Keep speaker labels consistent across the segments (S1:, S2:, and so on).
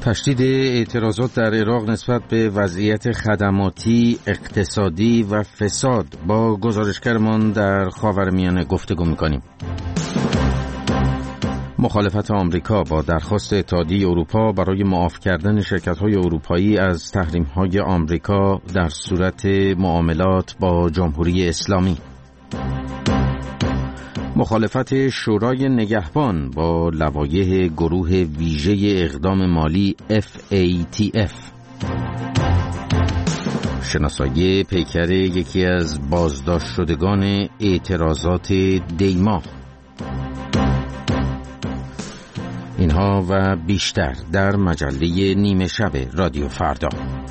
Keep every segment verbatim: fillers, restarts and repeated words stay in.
S1: تشدید اعتراضات در عراق نسبت به وضعیت خدماتی، اقتصادی و فساد. با گزارشگرمان در خاورمیانه گفتگو می‌کنیم. مخالفت آمریکا با درخواست اتحادیه اروپا برای معاف کردن شرکت‌های اروپایی از تحریم‌های آمریکا در صورت معاملات با جمهوری اسلامی. مخالفت شورای نگهبان با لوایح گروه ویژه اقدام مالی اف ای تی اف. شناسایی پیکر یکی از بازداشت شدگان اعتراضات دیما. اینها و بیشتر در مجله نیمه شب رادیو فردا.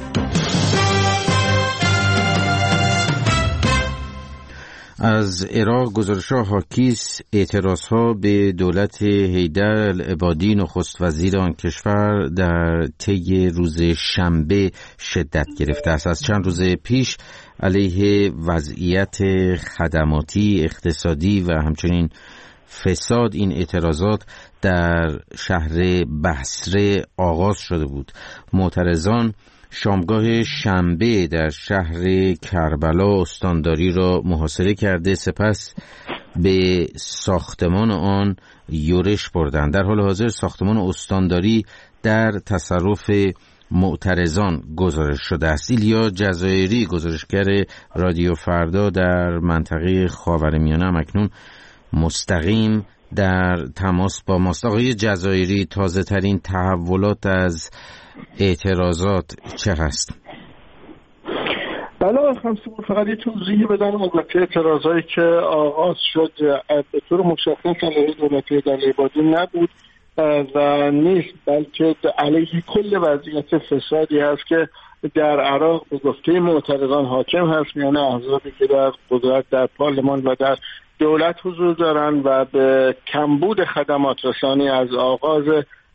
S1: از عراق گزارش‌ها حاکیست اعتراضها به دولت حیدر العبادی نخست وزیر آن کشور در طی روز شنبه شدت گرفته است. از چند روز پیش علیه وضعیت خدماتی، اقتصادی و همچنین فساد این اعتراضات در شهر بصره آغاز شده بود. معترضان شامگاه شنبه در شهر کربلا استانداری را محاصره کرده، سپس به ساختمان آن یورش بردند. در حال حاضر ساختمان استانداری در تصرف معترضان گزارش شده است. ایلیا جزایری گزارشگر رادیو فردا در منطقه خاورمیانه اکنون مستقیم در تماس با ماست. آقای جزایری، تازه ترین تحولات از اعتراضات چه هست؟
S2: بله آقای خمسه‌پور، فقط یه توضیحی بدم. البته اعتراضایی که آغاز شد به طور مشخص علیه دولت حیدرالعبادی نبود و نیست، بلکه علیه کل وضعیت فسادی هست که در عراق به گفته معترضان حاکم هست، یعنی احزابی که در قدرت در پارلمان و در دولت حضور دارند و به کمبود خدمات رسانی از آغاز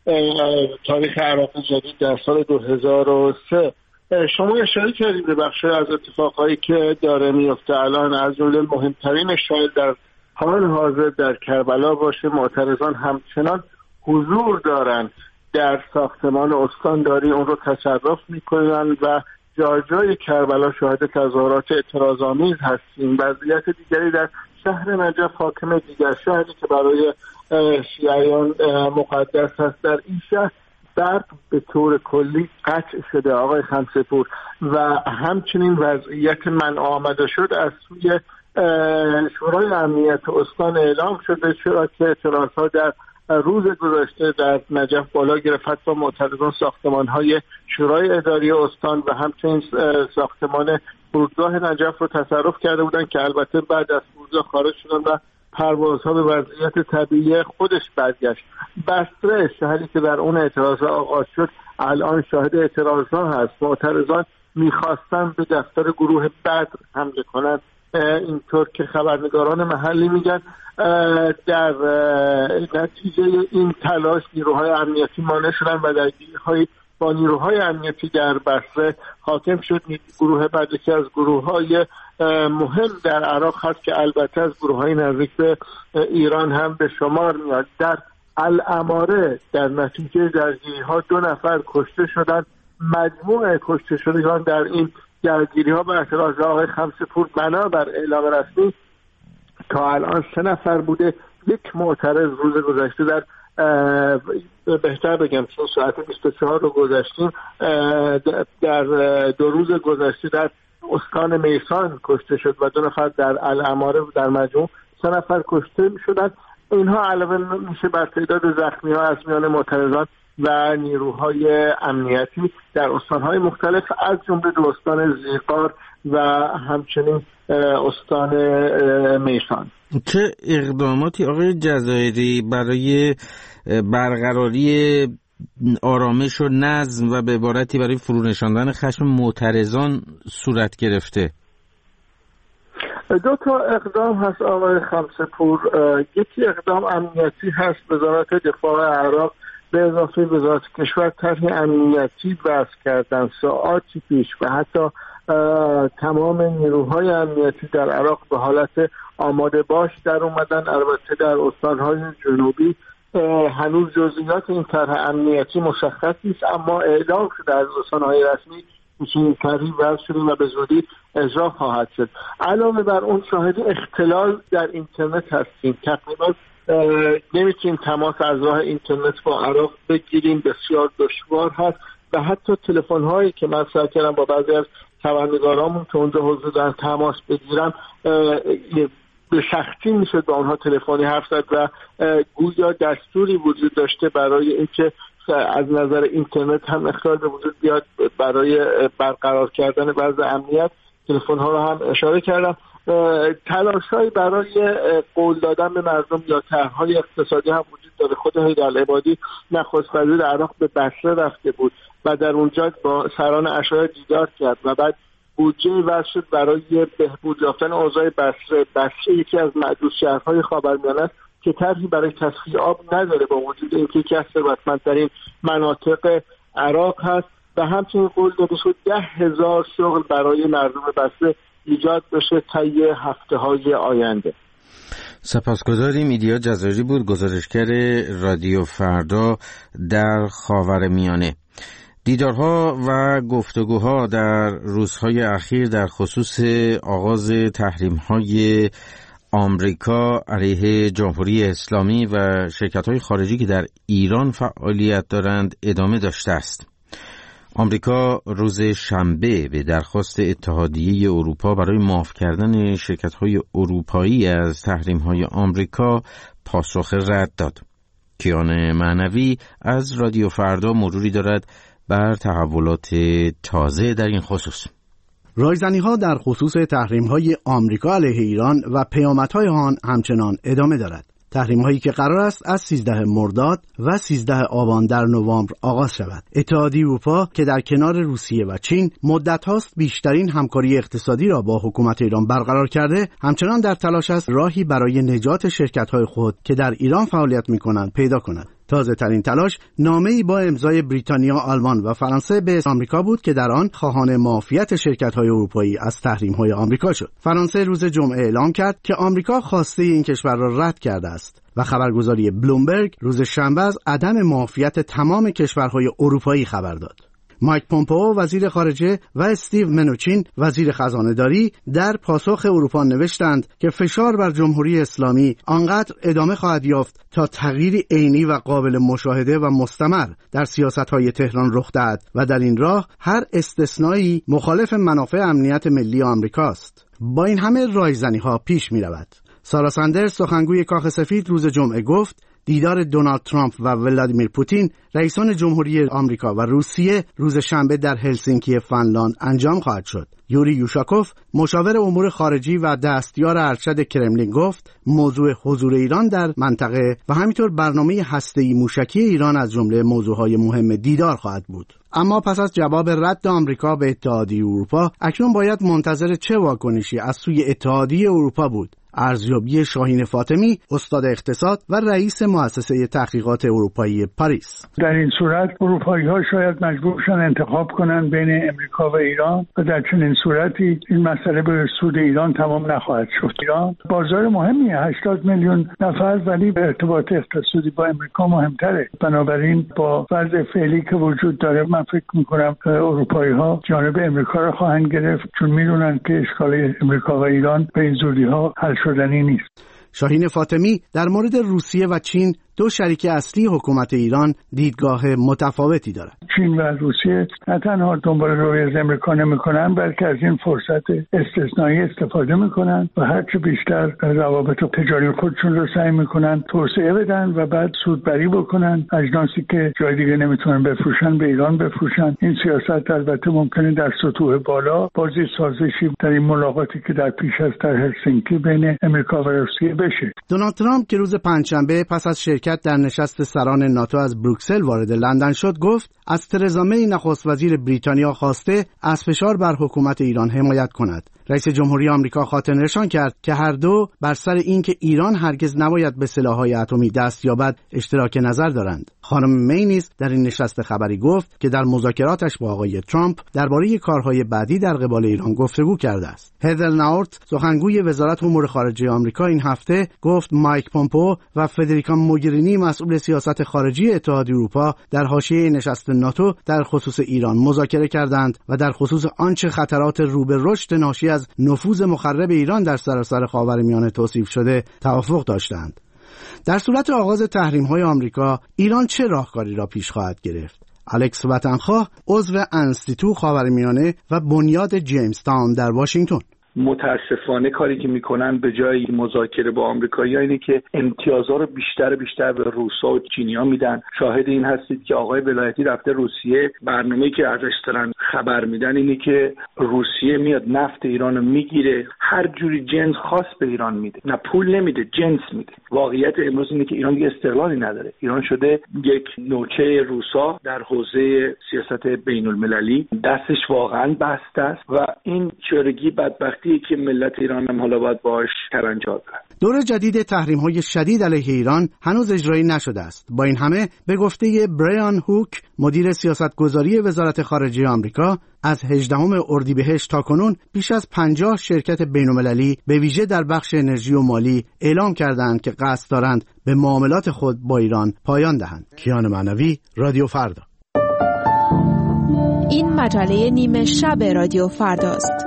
S2: تاریخ عراق جدید در سال دو هزار و سه. شما اشاره کردید به بخش از اتفاقایی که داره میفته الان، از جمله مهمترین شاید در حال حاضر در کربلا باشه. معترضان همچنان حضور دارن در ساختمان استانداری، اون رو تصرف میکنن و جای جای کربلا شاهد تظاهرات اعتراض‌آمیز هستیم. وضعیت دیگری در شهر نجف، حاکم دیگر شهری که برای شیعیان مقدس هست، در این شهر برق به طور کلی قطع شده آقای خمسه‌پور و همچنین وضعیت منع آمده شد از سوی شورای امنیت استان اعلام شده، چرا که اعتراضها در روز گذشته در نجف بالا گرفت با معترضان ساختمان‌های شورای اداری استان و همچنین ساختمان فرودگاه نجف رو تصرف کرده بودن که البته بعد از فرودگاه خارج شدن و پروازها به وضعیت طبیعی خودش برگشت. بصره، شهری که در اون اعتراضها آغاز شد، الان شاهد اعتراضها هست. معترضان میخواستن به دفتر گروه بدر حمله کنند، اینطور که خبرنگاران محلی میگن. در نتیجه این تلاش نیروهای امنیتی مانع شدن و درگیری‌های با نیروهای امنیتی در بصره حاکم شد. گروه بدر که از گروه‌های مهم در عراق هست که البته از گروه‌های نزدیک به ایران هم به شمار میاد. در العماره در نتیجه درگیری‌ها دو نفر کشته شدند. مجموع کشته شدگان در این درگیری‌ها به اعتراض آقای خمسه‌پور بنابر اعلام رسمی تا الان سه نفر بوده. یک معترض روز گذشته در بهتر بگم چون ساعت بیست و چهار رو گذشتیم، در دو روز گذشته در استان میسان کشته شد و دو نفر در العماره، در مجموع سه نفر کشته شدند. اینها علاوه میشه بر تعداد زخمی ها از میان معترضان و نیروهای امنیتی در استانهای مختلف از جمله دو استان زیقار و همچنین استان میسان.
S1: چه اقداماتی آقای جزایری برای برقراری آرامش و نظم و به عبارتی برای فرونشاندن خشم معترضان صورت گرفته؟
S2: دو تا اقدام هست آقای خمسه‌پور. یکی اقدام امنیتی هست. وزارت دفاع عراق به اضافه وزارت کشور طرح امنیتی وضع کردن ساعاتی پیش و حتی تمام نیروهای امنیتی در عراق به حالت آماده باش در اومدن. البته در استانهای جنوبی هنوز جزئیات این طرح امنیتی مشخص نیست، اما اعلام شده از رسانه‌های رسمی که این طرحی وضع شده و به زودی اجرا خواهد شد. علاوه بر اون شاهد اختلال در اینترنت هستیم. تقریبا نمیتونیم تماس از راه اینترنت با عراق بگیریم، بسیار دشوار هست و حتی تلفن هایی که من سعی کردم با بعضی از خبرنگارامون که اونجا حضور دارن تماس بگیرم، به شخصی میشد با اونها تلفنی حرف زد و گویا دستوری وجود داشته برای اینکه از نظر اینترنت هم اختلال به وجود بیاد برای برقرار کردن وضع امنیت. تلفن ها رو هم اشاره کردم. تلاش‌هایی برای قول دادن به مردم یا طرح‌های اقتصادی هم وجود داره. خود حیدرالعبادی نخست وزیر عراق به بصره رفته بود و در اونجا با سران عشایری دیدار کرد و بعد بودجه وضع شد برای بهبود یافتن اوضاع بصره. بصره یکی از معدود شهرهای خاورمیانه است که طرحی برای تصفیه آب نداره، با وجود اینکه یکی از ثروتمندترین مناطق عراق هست و همچنین قول داده شد ده هزار شغل برای مردم بصره ایجاد بشه طی هفته‌های آینده.
S1: سپاسگزاریم. ایدیا جزاری بود، گزارشگر رادیو فردا در خاورمیانه. دیدارها و گفتگوها در روزهای اخیر در خصوص آغاز تحریم‌های آمریکا علیه جمهوری اسلامی و شرکت‌های خارجی که در ایران فعالیت دارند ادامه داشته است. آمریکا روز شنبه به درخواست اتحادیه اروپا برای معاف کردن شرکت‌های اروپایی از تحریم‌های آمریکا پاسخ رد داد. کیان معنوی از رادیو فردا مروری دارد بر تحولات تازه در این خصوص.
S3: رایزنی‌ها در خصوص تحریم‌های آمریکا علیه ایران و پیامدهای آن همچنان ادامه دارد. تحریم‌هایی که قرار است از سیزده مرداد و سیزده آبان در نوامبر آغاز شود. اتحادیه اروپا که در کنار روسیه و چین مدت هاست بیشترین همکاری اقتصادی را با حکومت ایران برقرار کرده، همچنان در تلاش است راهی برای نجات شرکت‌های خود که در ایران فعالیت می‌کنند پیدا کند. تازه ترین تلاش نامه‌ای با امضای بریتانیا، آلمان و فرانسه به آمریکا بود که در آن خواهان معافیت شرکت‌های اروپایی از تحریم‌های آمریکا شد. فرانسه روز جمعه اعلام کرد که آمریکا خواسته این کشور را رد کرده است و خبرگزاری بلومبرگ روز شنبه از عدم معافیت تمام کشورهای اروپایی خبر داد. مایک پومپئو وزیر خارجه و استیو منوچین وزیر خزانه‌داری در پاسخ اروپا نوشتند که فشار بر جمهوری اسلامی آنقدر ادامه خواهد یافت تا تغییری عینی و قابل مشاهده و مستمر در سیاست‌های تهران رخ دهد و در این راه هر استثنایی مخالف منافع امنیت ملی آمریکاست. با این همه رایزنی‌ها پیش می‌رود. سارا ساندرز سخنگوی کاخ سفید روز جمعه گفت دیدار دونالد ترامپ و ولادیمیر پوتین رئیسان جمهوری آمریکا و روسیه روز شنبه در هلسینکی فنلاند انجام خواهد شد. یوری یوشاکوف مشاور امور خارجی و دستیار ارشد کرملین گفت موضوع حضور ایران در منطقه و همینطور برنامه هسته‌ای موشکی ایران از جمله موضوعهای مهم دیدار خواهد بود. اما پس از جواب رد آمریکا به اتحادیه اروپا اکنون باید منتظر چه واکنشی از سوی اتحادیه اروپا بود. ارزیابی شاهین فاطمی، استاد اقتصاد و رئیس مؤسسه تحقیقات اروپایی پاریس:
S4: در این صورت اروپایی‌ها شاید مجبور شن انتخاب کنن بین امریکا و ایران و در چنین صورتی این مسئله به سود ایران تمام نخواهد شد. ایران بازار مهمیه، هشتاد میلیون نفر، ولی به ارتباط اقتصادی با امریکا مهمتره. بنابراین با وضع فعلی که وجود داره من فکر می‌کنم اروپایی‌ها جانب امریکا را خواهند گرفت، چون می‌دونن که اشکال امریکا و ایران به این زودی‌ها حل شدنی نیست.
S3: شاهین فاطمی در مورد روسیه و چین، دو شریک اصلی حکومت ایران، دیدگاه متفاوتی دارند.
S4: چین و روسیه نه تنها دنبال روی از امریکا نمی‌کنن، بلکه از این فرصت استثنایی استفاده می‌کنن و هرچه بیشتر روابط تجاری خودشون رو سعی می‌کنن توسعه بدن و بعد سودبری بکنن. اجناسی که جای دیگه نمی‌تونن بفروشن به ایران بفروشن. این سیاست البته ممکنه در سطوح بالا بازی سازشی در این ملاقاتی که در پیش از در هلسینکی بین امریکا و روسیه بشه.
S3: دونالد ترامپ که روز پنجشنبه پس از شرکت در نشست سران ناتو از بروکسل وارد لندن شد گفت از ترزا می نخست وزیر بریتانیا خواسته از فشار بر حکومت ایران حمایت کند، رئیس جمهوری آمریکا خاطر نشان کرد که هر دو بر سر اینکه ایران هرگز نباید به سلاح‌های اتمی دست یابد اشتراک نظر دارند. خانم می نیز در این نشست خبری گفت که در مذاکراتش با آقای ترامپ درباره کارهای بعدی در قبال ایران گفتگو کرده است. هدر ناورت، سخنگوی وزارت امور خارجه آمریکا، این هفته گفت مایک پومپو و فدریکا موگرینی، مسئول سیاست خارجی اتحادیه اروپا، در حاشیه نشست ناتو در خصوص ایران مذاکره کردند و در خصوص آنچه خطرات رو به رشد ناشی از نفوذ مخرب ایران در سراسر خاورمیانه توصیف شده توافق داشتند. در صورت آغاز تحریم‌های آمریکا، ایران چه راهکاری را پیش خواهد گرفت؟ الکس وطنخواه، عضو انستیتو خاورمیانه و بنیاد جیمز تاون در واشنگتن:
S5: متاسفانه کاری که میکنن به جای مذاکره با آمریکایی‌ها اینه که امتیازها رو بیشتر بیشتر به روسا و چینی‌ها میدن. شاهد این هستید که آقای ولایتی رفته روسیه، برنامه‌ای که ازش دارن خبر میدن اینه که روسیه میاد نفت ایران رو میگیره، هر جوری جنس خاص به ایران میده، نه پول نمیده، جنس میده. واقعیت امروز اینه که ایران دیگه استقلالی نداره. ایران شده یک نوچه روسا در حوزه سیاست بین‌المللی، دستش واقعا بسته است و این چرگی بدبختی که ملت ایران هم حالا باید باهاش ترنجال کنه.
S3: دور جدید تحریم‌های شدید علیه ایران هنوز اجرایی نشده است. با این همه به گفته برایان هوک، مدیر سیاستگذاری وزارت خارجه آمریکا، از هجدهم اردیبهشت تا کنون بیش از پنجاه شرکت بین‌المللی به ویژه در بخش انرژی و مالی اعلام کردند که قصد دارند به معاملات خود با ایران پایان دهند. کیان معنوی، رادیو فردا.
S6: این مجله نیمه شب رادیو فرداست.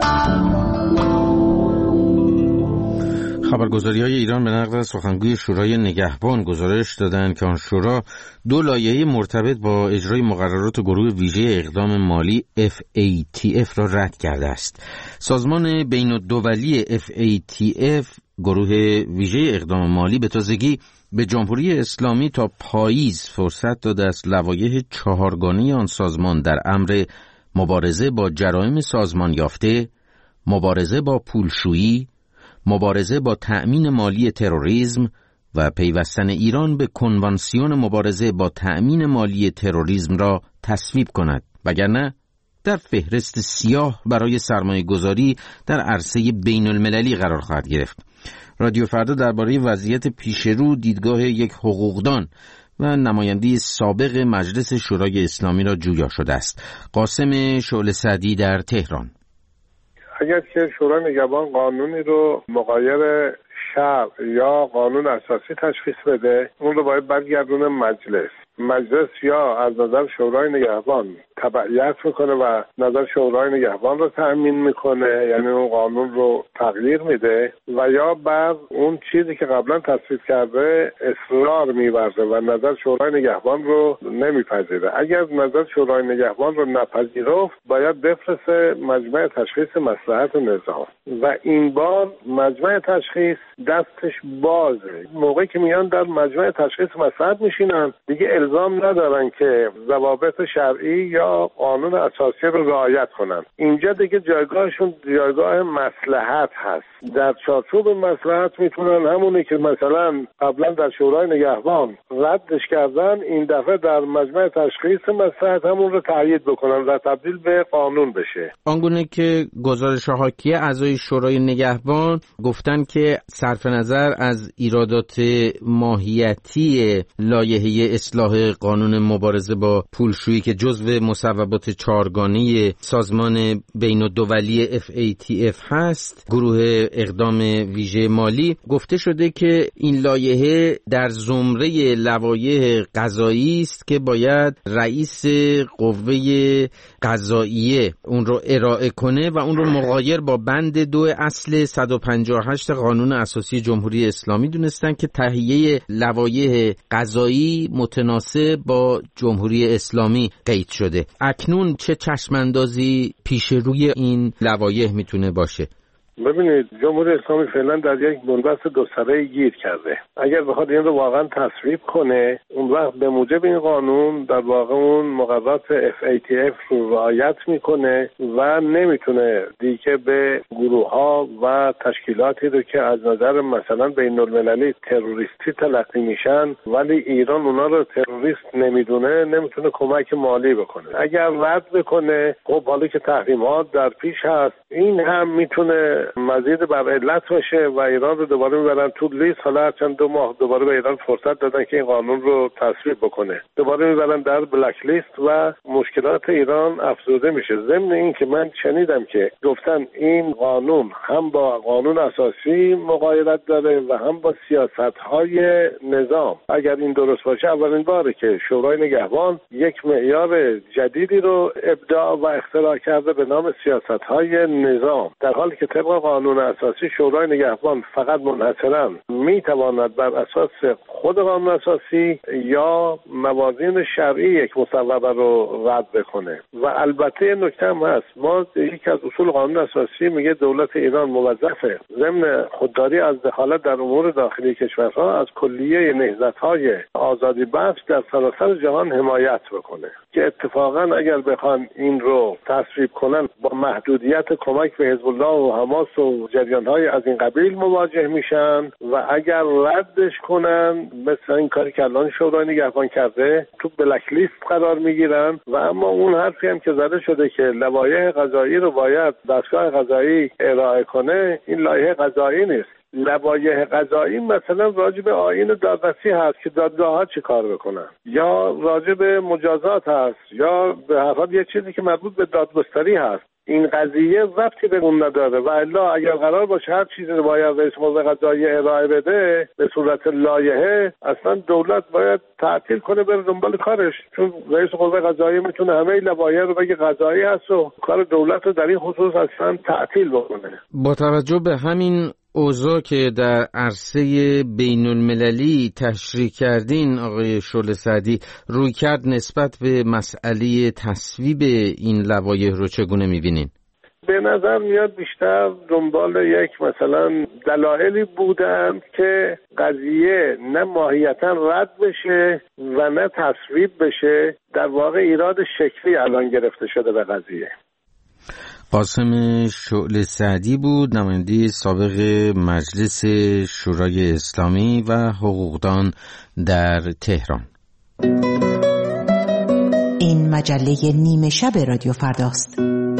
S1: خبرگزاری‌های ایران به نقل از سخنگوی شورای نگهبان گزارش دادند که آن شورا دو لایحه مرتبط با اجرای مقررات گروه ویژه اقدام مالی اف ای تی اف را رد کرده است. سازمان بین‌الدولی اف ای تی اف، گروه ویژه اقدام مالی، به تازگی به جمهوری اسلامی تا پاییز فرصت داده است لوایح چهارگانه آن سازمان در امر مبارزه با جرایم سازمان یافته، مبارزه با پولشویی، مبارزه با تأمین مالی تروریسم و پیوستن ایران به کنوانسیون مبارزه با تأمین مالی تروریسم را تصویب کند، وگرنه در فهرست سیاه برای سرمایه گذاری در عرصه بین المللی قرار خواهد گرفت. رادیو فردا درباره وضعیت پیشرو دیدگاه یک حقوقدان و نماینده سابق مجلس شورای اسلامی را جویا شده است. قاسم شعله سعدی در تهران:
S7: اگر که شورای نگهبان قانونی رو مغایر شرع یا قانون اساسی تشخیص بده، اون رو باید برگردونه مجلس. مجلس یا از نظر شورای نگهبان تبعیت میکنه و نظر شورای نگهبان رو تأمین میکنه، یعنی اون قانون رو تغییر میده، و یا بعد اون چیزی که قبلا تصویب کرده اصرار میورزه و نظر شورای نگهبان رو نمیپذیره. اگر نظر شورای نگهبان رو نپذیرفت، باید بفرسته مجمع تشخیص مصلحت نظام و این بار مجمع تشخیص دستش بازه. موقعی که میان در مجمع تشخیص مصلحت میشینن، دیگه الزام ندارن که ضوابط شرعی یا قانون اساسی رو رعایت کنن. اینجا دیگه جایگاهشون جایگاه مصلحت هست. در چارچوب مصلحت میتونن همونی که مثلا قبلا در شورای نگهبان ردش کردن، این دفعه در مجمع تشخیص مصلحت همون رو تایید بکنن و تبدیل به قانون بشه.
S1: آنگونه که گزارش حاکیه اعضای شورای نگهبان گفتن که صرف نظر از ایرادات ماهیتی لایحه اصلاح قانون مبارزه با پولشویی که جزو مصوبات چهارگانه سازمان بین‌الدولی اف ای تی اف هست، گروه اقدام ویژه مالی، گفته شده که این لایحه در زمره لوایح قضایی است که باید رئیس قوه قضاییه اون رو ارائه کنه و اون رو مغایر با بند دو اصل صد و پنجاه و هشت قانون اساسی جمهوری اسلامی دونستن که تهیه لوایح قضایی متناسب با جمهوری اسلامی قید شده. اکنون چه چشماندازی پیش روی این لوایح میتونه باشه؟
S7: ببینید جمهوری اسلامی فعلا در یک بنبست دو سره گیر کرده. اگر بخواد این رو واقعا تصویب کنه، اون وقت به موجب این قانون در واقع اون مقررات اف ای تی اف رو رعایت میکنه و نمیتونه دیگه به گروه ها و تشکیلاتی رو که از نظر مثلا بین المللی تروریستی تلقی میشن ولی ایران اونا رو تروریست نمیدونه، نمیتونه کمک مالی بکنه. اگر رد بکنه، خب حالا که تحریم ها در پیش هست، این هم میتونه مزید بر علت باشه و ایران رو دوباره میبرن تو لیست. حالا چند دو ماه دوباره به ایران فرصت دادن که این قانون رو تصویب بکنه، دوباره میبرن در بلک لیست و مشکلات ایران افزوده میشه. ضمن این که من شنیدم که گفتن این قانون هم با قانون اساسی مغایرت داره و هم با سیاست‌های نظام. اگر این درست باشه، اولین باره که شورای نگهبان یک معیار جدیدی رو ابداع و اختراع کرده به نام سیاست‌های نظام، در حالی که طبق قانون اساسی شورای نگهبان فقط منحصراً میتواند بر اساس خود قانون اساسی یا موازین شرعی یک مصوبه رو رد بکنه. و البته نکته هم هست، ما یکی از اصول قانون اساسی میگه دولت ایران موظفه ضمن خودداری از دخالت در امور داخلی کشورها از کلیه نهضت‌های آزادی بخش در سراسر جهان حمایت بکنه، که اتفاقا اگر بخوان این رو تصویب کنن با محدودیت کمک به حزب الله و حماس و جریان‌های از این قبیل مواجه میشن و اگر ردش کنن مثل این کاری که الان شورای نگهبان کرده تو بلک لیست قرار میگیرن. و اما اون حرفی هم که زده شده که لوایح قضایی رو باید دستگاه قضایی ارائه کنه، این لایحه قضایی نیست. لوایح قضایی مثلا راجع به آیین دادرسی هست که دادگاه‌ها چه کار بکنن، یا راجع به مجازات هست، یا به هر حال یه چیزی که مربوط به دادگستری هست. این قضیه ربطی به اون نداره و الا اگر قرار باشه هر چیزی رو باید رئیس قوه قضاییه ارائه بده به صورت لایحه، اصلا دولت باید تعطیل کنه بره دنبال کارش، چون رئیس قوه قضاییه میتونه همه لوایح رو بگه قضایی هست و کار دولت رو در این خصوص اصلا تعطیل بکنه.
S1: با توجه به همین اوضاع که در عرصه بین المللی تشریح کردین آقای شعله سعدی، روی کرد نسبت به مسئله تصویب این لوایح رو چگونه میبینین؟
S7: به نظر میاد بیشتر دنبال یک مثلا دلایلی بودن که قضیه نه ماهیتا رد بشه و نه تصویب بشه. در واقع ایراد شکلی الان گرفته شده به قضیه.
S1: قاسم شعله سعدی بود، نماینده سابق مجلس شورای اسلامی و حقوقدان در تهران.
S8: این مجله نیمه شب رادیو فرداست.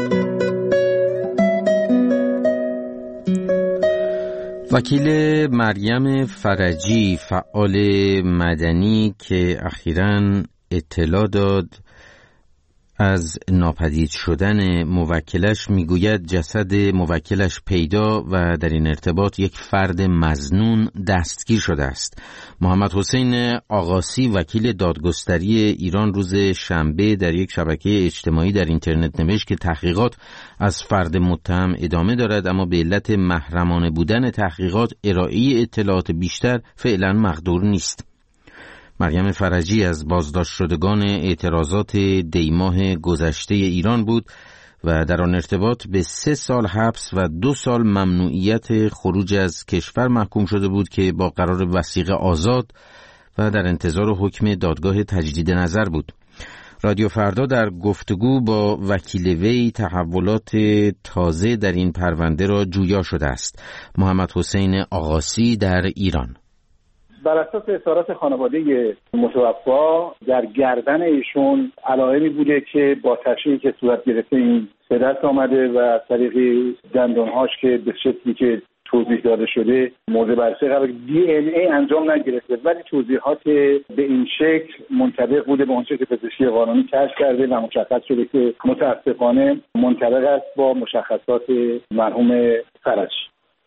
S1: وکیل مریم فرجی، فعال مدنی که اخیراً اطلاع داد از ناپدید شدن موکلش، میگوید جسد موکلش پیدا و در این ارتباط یک فرد مظنون دستگیر شده است. محمد حسین آقاسی، وکیل دادگستری ایران، روز شنبه در یک شبکه اجتماعی در اینترنت نوشت که تحقیقات از فرد متهم ادامه دارد، اما به علت محرمانه بودن تحقیقات ارائه اطلاعات بیشتر فعلا مقدور نیست. مریم فرجی از بازداشت شدگان اعتراضات دیماه گذشته ایران بود و در آن ارتباط به سه سال حبس و دو سال ممنوعیت خروج از کشور محکوم شده بود که با قرار وثیقه آزاد و در انتظار حکم دادگاه تجدید نظر بود. رادیو فردا در گفتگو با وکیل وی تحولات تازه در این پرونده را جویا شده است. محمد حسین آقاسی در ایران.
S9: بر اساس اظهارات خانواده متوفا در گردن ایشون علائمی بوده که با تشریحی که صورت گرفته این به دست آمده و از طریق دندانهاش که به شکلی که توضیح داده شده مورد بررسی قرار دی ان ای انجام نگرفته، ولی توضیحات به این شکل منطبق بوده به اونچه که پزشکی قانونی کشف کرده و مشخص شده که متاسفانه منطبق است با مشخصات مرحوم فرجی.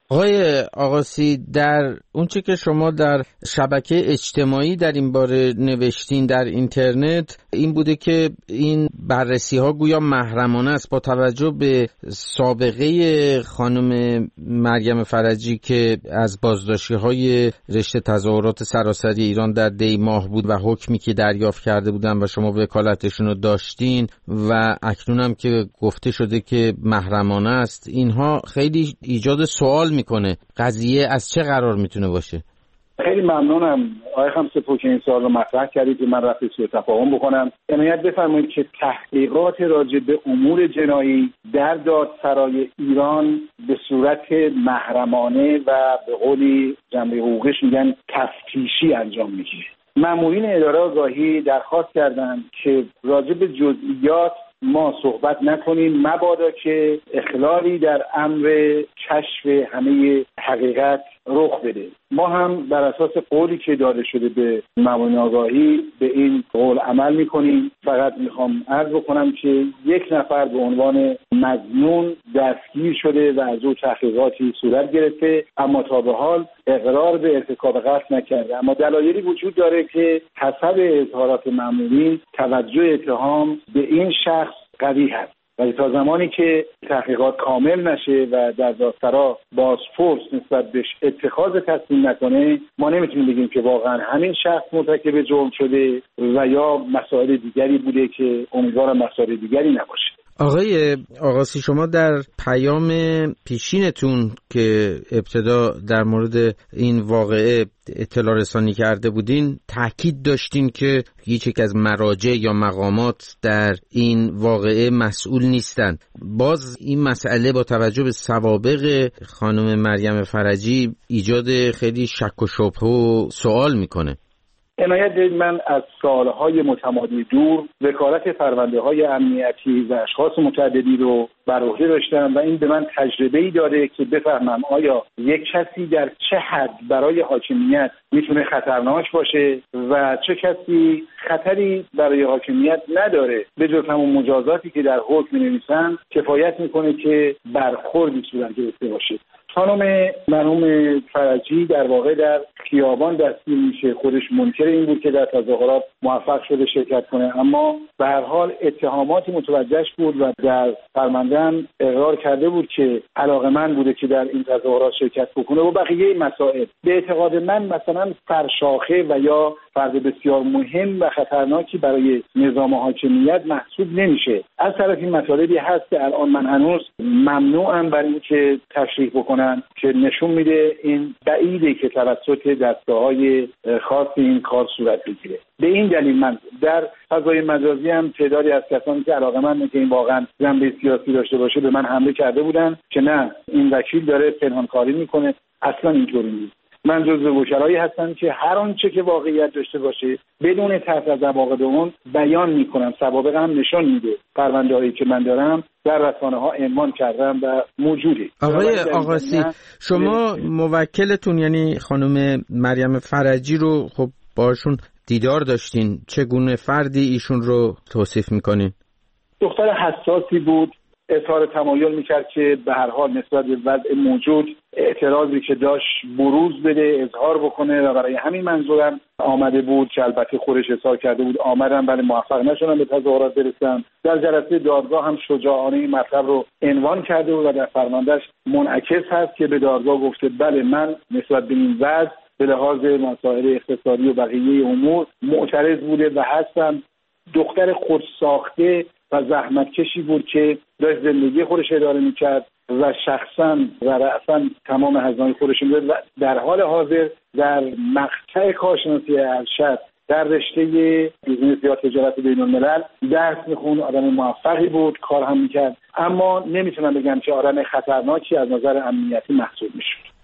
S1: آقای آقاسی، در اون چه که شما در شبکه اجتماعی در این باره نوشتین در اینترنت این بوده که این بررسی ها گویا محرمانه است با توجه به سابقه خانم مریم فرجی که از بازداشتی های رشته تظاهرات سراسری ایران در دی ماه بود و حکمی که دریافت کرده بودن و شما وکالتشون رو داشتین و اکنون هم که گفته شده که محرمانه است. اینها خیلی ایجاد سوال میکنه قضیه از چه قرار میتونه باشه.
S9: خیلی ممنونم آقای خمسه‌پور که این سوال رو مطرح کردید که من رفع سوء تفاهم بکنم. عنایت بفرمایید که تحقیقات راجع به امور جنایی در دادسرای ایران به صورت محرمانه و به قولی جنبه حقوقیش میگن تفتیشی انجام میگیره. مامورین اداره آگاهی درخواست کردند که راجع به جزئیات ما صحبت نکنیم مبادا که اخلالی در امر کشف همه حقیقت رخ بده. ما هم بر اساس قولی که داده شده به مامورین آگاهی به این قول عمل میکنیم. فقط میخوام عرض بکنم که یک نفر به عنوان مظنون دستگیر شده و از او تحقیقاتی صورت گرفته، اما تا به حال اقرار به ارتکاب قتل نکرده. اما دلایلی وجود داره که حسب اظهارات مامورین توجه اتهام به این شخص قوی هست، ولی تا زمانی که تحقیقات کامل نشه و در دادسرا بازپرس نسبت بهش اتخاذ تصمیم نکنه، ما نمیتونیم بگیم که واقعا همین شخص مرتکب جرم شده و یا مسائل دیگری بوده که امیدوارم مسائل دیگری نباشه.
S1: آقای آقاسی، شما در پیام پیشینتون که ابتدا در مورد این واقعه اطلاع رسانی کرده بودین تاکید داشتین که هیچ یک از مراجع یا مقامات در این واقعه مسئول نیستند. باز این مسئله با توجه به سوابق خانم مریم فرجی ایجاد خیلی شک و شبهه و سوال میکنه.
S9: عنایت دارید من از سالهای متمادی دور وکالت پرونده های امنیتی و اشخاص متعددی رو بر عهده داشتم و این به من تجربه‌ای داده که بفهمم آیا یک کسی در چه حد برای حاکمیت میتونه خطرناک باشه و چه کسی خطری برای حاکمیت نداره. به جز همون مجازاتی که در حکم می‌نویسن کفایت میکنه که برخوردی صورت گرفته باشه. خانم مرحوم فرجی در واقع در خیابان دستگیر میشه. خودش منکر این بود که در تظاهرات موفق شده شرکت کنه، اما به هر حال اتهاماتی متوجهش بود و در فرمانده اقرار کرده بود که علاقه‌مند بوده که در این تظاهرات شرکت بکنه و بقیه مسائل. به اعتقاد من مثلا سرشاخه و یا فرد بسیار مهم و خطرناکی برای نظام حاکمیت محسوب نمیشه. از طرف این مطالبی هست که الان من هنوز ممنوعم برای اینکه تشریح بکنم که نشون میده این بعیده که توسط دسته‌های خاص این کار صورت بگیره. به این دلیل من در فضای مجازی هم تعدادی از کسانی که علاقه‌مندن که این واقعا جنبه سیاسی داشته باشه به من حمله کرده بودن که نه این وکیل داره پنهانکاری میکنه. اصلا اینطوری نیست. من جزو وکلایی هستم که هر آنچه که واقعیت داشته باشه بدون تحت از عواقب اون بیان میکنم. سوابق هم نشون میده. پرونده‌هایی که من دارم در رسانه‌ها عنوان کردم و موجوده.
S1: آقای آقاسی، شما موکلتون یعنی خانم مریم فرجی رو خب باشون دیدار داشتین، چگونه فردی ایشون رو توصیف میکنین؟
S9: دختر حساسی بود، اظهار تمایل میکرد که به هر حال نسبت به وضع موجود اعتراضی که داشت بروز بده، اظهار بکنه و برای همین منظورم آمده بود که البته خودش اظهار کرده بود آمدم ولی موفق نشدم به تظاهرات برسم. در جلسه دادگاه هم شجاعانه این مطلب رو عنوان کرده بود و در فرماندهش منعکس هست که به دادگاه گفته بله من نسبت به این وضع به لحاظ مسائل اقتصادی و بقیه امور معترض بوده و هستم. دختر خودساخته و زحمتکشی بود که داشت زندگی خودش اداره میکرد و شخصا و رأسا تمام هزینه‌های خودش می‌داد و در حال حاضر در مقطع کارشناسی ارشد در رشته بیزنس یا تجارت بین‌الملل درس میخوند. آدم موفقی بود، کار هم میکرد، اما نمیتونم بگم که آدم خطرناکی از نظر امنیتی محسوب میشد.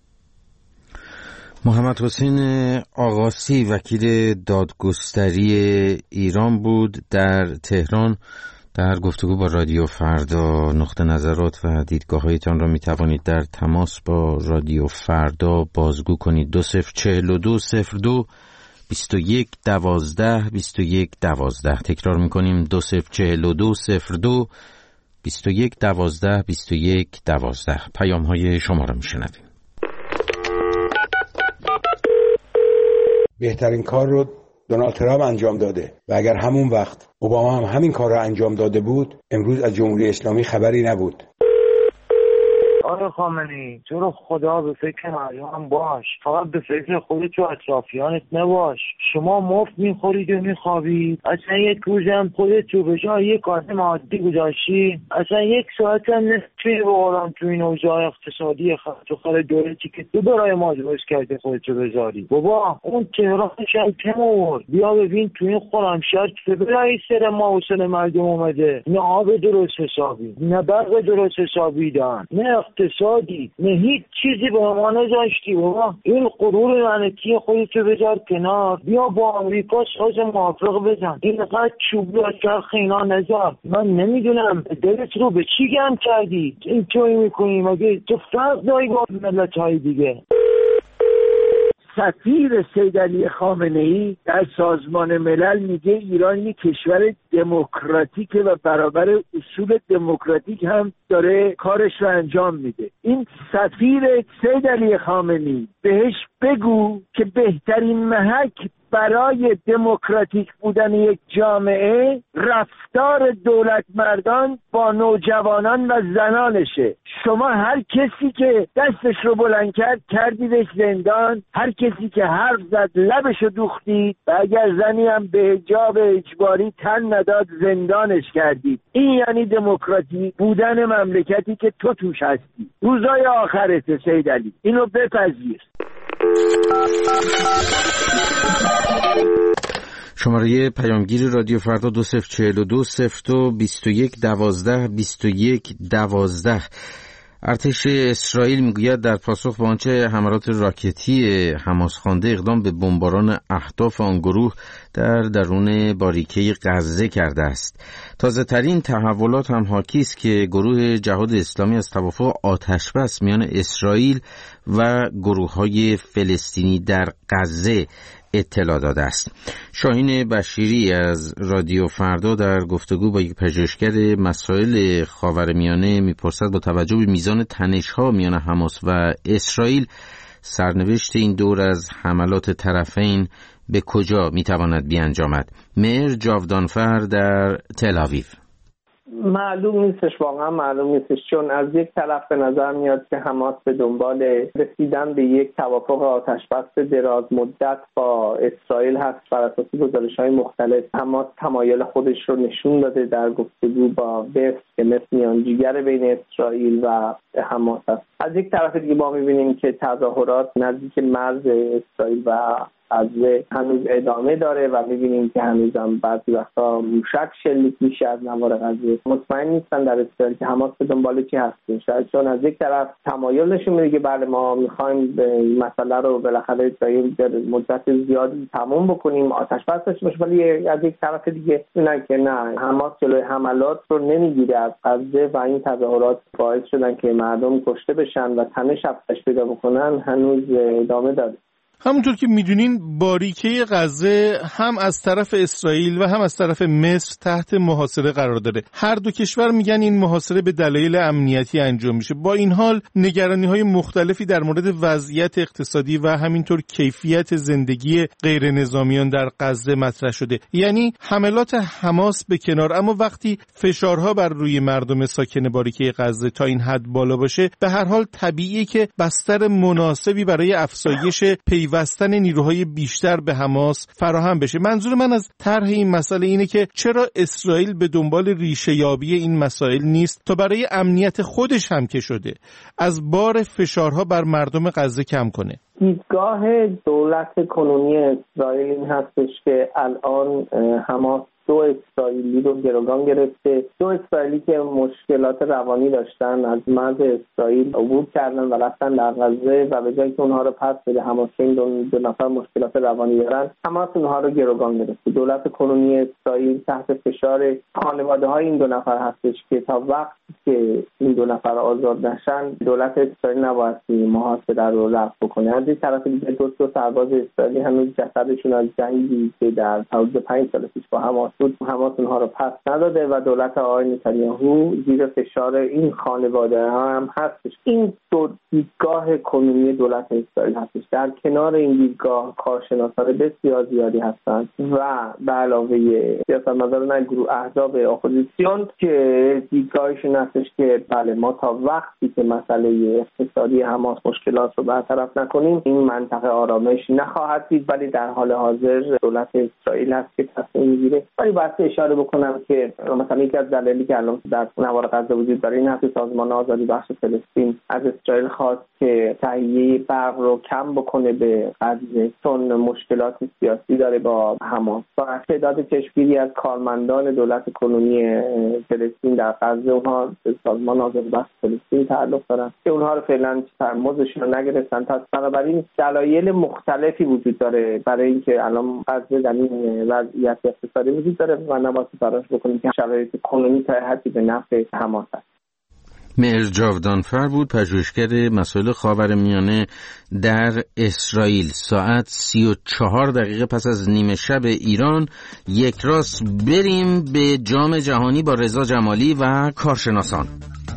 S1: محمد حسین آقاسی وکیل دادگستری ایران بود در تهران در گفتگو با رادیو فردا. نقطه نظرات و دیدگاه‌هایتان را می توانید در تماس با رادیو فردا بازگو کنید. دو صفر چهل و دو صفر دو بیست و یک دوازده بیست و یک دوازده. تکرار می کنیم دو صفر چهل و دو صفر دو بیست و یک دوازده بیست و یک دوازده پیام های شما را میشنویم.
S10: بهترین کار رو دونالد ترامپ انجام داده و اگر همون وقت اوباما هم همین کار رو انجام داده بود، امروز از جمهوری اسلامی خبری نبود.
S11: آقای خامنه‌ای، تو رو خدا به فکر مردم باش، فقط به فکر خودت و اطرافیانت نباش. شما مفت میخورید و میخوابید، اصلا یک روزم خودت رو به جای یک آدم عادی گذاشتی، اصلا یک ساعت هم نمیتونی به قرآن تو این اوضاع اقتصادی خطر دولتی که تو برای ما درست کرده خودت رو بذاری. بابا اون تهرانش هم کم آورد، بیا ببین تو این خرمشهر که برای سر ما و سر مردم اومده، نه آب درست حسابی، نه برق درست حسابی دارن، نه اقتصادی، نه هیچ چیزی به ما نذاشتی. بابا این غرور لعنتی خودت رو بذار کنار، بیا با آمریکا ساز موافق بزن، اینقدر چوب را چرخ اینا نذار. من نمیدونم دلت رو به چی گرم کردی این توی میکنی؟ مگه تو فرق داری با ملت های دیگه؟
S12: سفیر سید علی خامنه‌ای در سازمان ملل میگه ایران یک کشور دموکراتیک و برابر اصول دموکراتیک هم داره کارش رو انجام میده. این سفیر سید علی خامنه‌ای بهش بگو که بهترین محک برای دموکراتیک بودن یک جامعه رفتار دولت مردان با نوجوانان و زنانشه. شما هر کسی که دستش رو بلند کرد کردیدش زندان، هر کسی که حرف زد لبش رو دوختید و اگر زنی هم به حجاب اجباری تن نداد زندانش کردید. این یعنی دموکراتی بودن مملکتی که تو توش هستی. روزای آخرت سید علی، اینو بپذیر.
S1: شماره پیامگیر رادیو فردا دو صفر چهل و دو صفر دو بیست و یک دوازده بیست و یک دوازده. ارتش اسرائیل میگوید در پاسخ به آنچه حملات راکتی حماس خوانده اقدام به بمباران اهداف آن گروه در درون باریکه غزه کرده است. تازه ترین تحولات هم حاکی است که گروه جهاد اسلامی از توافق آتشبس میان اسرائیل و گروه‌های فلسطینی در غزه اطلاع داده است. شاهین بشیری از رادیو فردا در گفتگو با یک پژوهشگر مسائل خاورمیانه میپرسد با توجه به میزان تنش‌ها میان حماس و اسرائیل سرنوشت این دور از حملات طرفین به کجا میتواند بیانجامد؟ مهر جاودانفر در تل آویو.
S13: معلوم نیستش، واقعا معلوم نیستش، چون از یک طرف به نظر میاد که حماس به دنبال رسیدن به یک توافق آتشبس دراز مدت با اسرائیل هست. بر اساس گزارش‌های مختلف حماس تمایل خودش رو نشون داده در گفتگو با بست که مثل میانجیگر بین اسرائیل و حماس است. از یک طرف دیگه ما می‌بینیم که تظاهرات نزدیک مرز اسرائیل و غزه هنوز ادامه داره و می‌بینیم که هنوزم بعضی وقتا موشک شلیک میشه از نوار غزه. مطمئن نیستن در اسرائیل که حماس به دنبال چی هست، شاید چون از یک طرف تمایل نشون میده که بله ما می‌خوایم به مسئله رو بالاخره اسرائیل در مدت زیادی تموم بکنیم، آتش بس داشته باشه، ولی از یک طرف دیگه میگن که نه، حماس جلوی حملات رو نمیگیره از غزه و این تظاهرات باعث شدن که مردم کشته بشن و تنش افزایش پیدا بکنن هنوز ادامه داره.
S14: همونطور که میدونین باریکه غزه هم از طرف اسرائیل و هم از طرف مصر تحت محاصره قرار داره. هر دو کشور میگن این محاصره به دلایل امنیتی انجام میشه. با این حال نگرانی‌های مختلفی در مورد وضعیت اقتصادی و همینطور کیفیت زندگی غیر نظامیان در غزه مطرح شده. یعنی حملات حماس به کنار، اما وقتی فشارها بر روی مردم ساکن باریکه غزه تا این حد بالا باشه، به هر حال طبیعیه که بستر مناسبی برای افزایش پیوستن نیروهای بیشتر به حماس فراهم بشه. منظور من از طرح این مسئله اینه که چرا اسرائیل به دنبال ریشه یابی این مسائل نیست تا برای امنیت خودش هم که شده از بار فشارها بر مردم غزه کم کنه.
S13: دیدگاه دولت کنونی اسرائیل این هستش که الان حماس دو اسرائیلی رو گروگان گرفته، دو اسرائیلی که مشکلات روانی داشتن از مرز اسرائیل عبور کردن و رفتن در غزه و به جای که اونها رو پس بده حماس این دو, دو نفر مشکلات روانی دارن، حماس اونها رو گروگان گرفته. دولت کنونی اسرائیل تحت فشار خانواده های این دو نفر هستش که تا وقت که این دو نفر آزاد نشن دولت اسرائیل نبایستی محاصره رو رفع بکنه. از این طرف دیگه دو تا سرباز اسرائیلی هنوز جسدشون از جنگی که در حدود پنج سال پیش با حماس بود، حماس اونها رو پس نداده و دولت آقای نتانیاهو زیر فشار این خانواده ها هم هستش. این دو دیدگاه کنونی دولت اسرائیل هستش. در کنار این دیدگاه کارشناسان بسیار زیادی هستند و به علاوه سیاستمداران گروه احزاب اپوزیسیون که دیدگاهشون هستش که بله ما تا وقتی که مسئله اقتصادی حماس مشکلات رو برطرف نکنیم این منطقه آرامش نخواهد دید، ولی در حال حاضر دولت اسرائیل هست که تصمیم میگیره. ولی باید اشاره بکنم که مثلا یکی از دلایلی که الان در نوار غزه وجود داره این هست سازمان آزادی بخش فلسطین از اسرائیل خواست که تهیه برق رو کم بکنه به غزه چون مشکلات سیاسی داره با حماس و تعداد چشمگیری از کارمندان دولت کنونی فلسطین در غزه اونها به سازمان آزادی بخش فلسطین تعلق دارن که اونها رو فعلا ترمزشون رو نگرفتن. پس بنابراین دلایل مختلفی وجود داره برای اینکه الان غزه در این وضعیت اقتصادی وجود داره و نباید فراموش بکنیم که شرایط کنونی تا حدی به نفع حماس است.
S1: مهر جاودانفر بود، پژوهشگر مسائل خاورمیانه در اسرائیل. ساعت سی و چهار دقیقه پس از نیمه شب ایران یک راست بریم به جام جهانی با رضا جمالی و کارشناسان.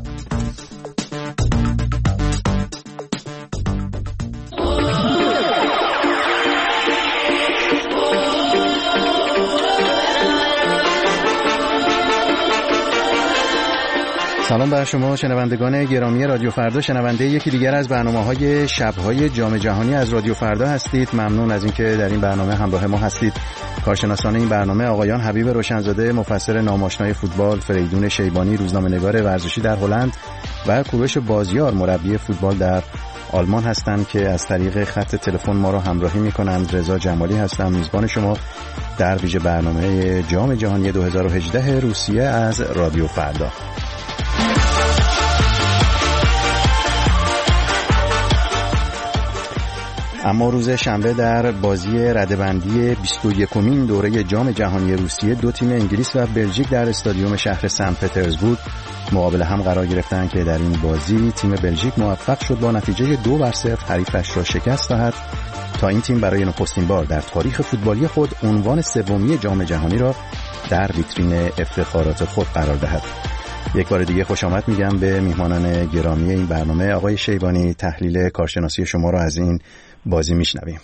S3: سلام بر شما شنوندگان گرامی رادیو فردا، شنونده یکی دیگر از برنامه‌های شب‌های جام جهانی از رادیو فردا هستید. ممنون از اینکه در این برنامه همراه ما هستید. کارشناسان این برنامه آقایان حبیب روشنزاده مفسر ناماشنای فوتبال، فریدون شیبانی روزنامه‌نگار ورزشی در هلند و کوروش بازیار مربی فوتبال در آلمان هستند که از طریق خط تلفن ما را همراهی می‌کنند. رضا جمالی هستم میزبان شما در ویژه برنامه جام جهانی دو هزار و هجده روسیه از رادیو فردا. اما روز شنبه در بازی رده‌بندی بیست و یکمین دوره جام جهانی روسیه دو تیم انگلیس و بلژیک در استادیوم شهر سن پترزبورگ مقابل هم قرار گرفتند که در این بازی تیم بلژیک موفق شد با نتیجه دو بر صفر حریفش را شکست دهد تا این تیم برای نخستین بار در تاریخ فوتبالی خود عنوان سومی جام جهانی را در ویترین افتخارات خود قرار دهد. یک بار دیگه خوش آمد میگم به میهمانان گرامی این برنامه. آقای شیبانی، تحلیل کارشناسی شما را از این بازی میشنویم.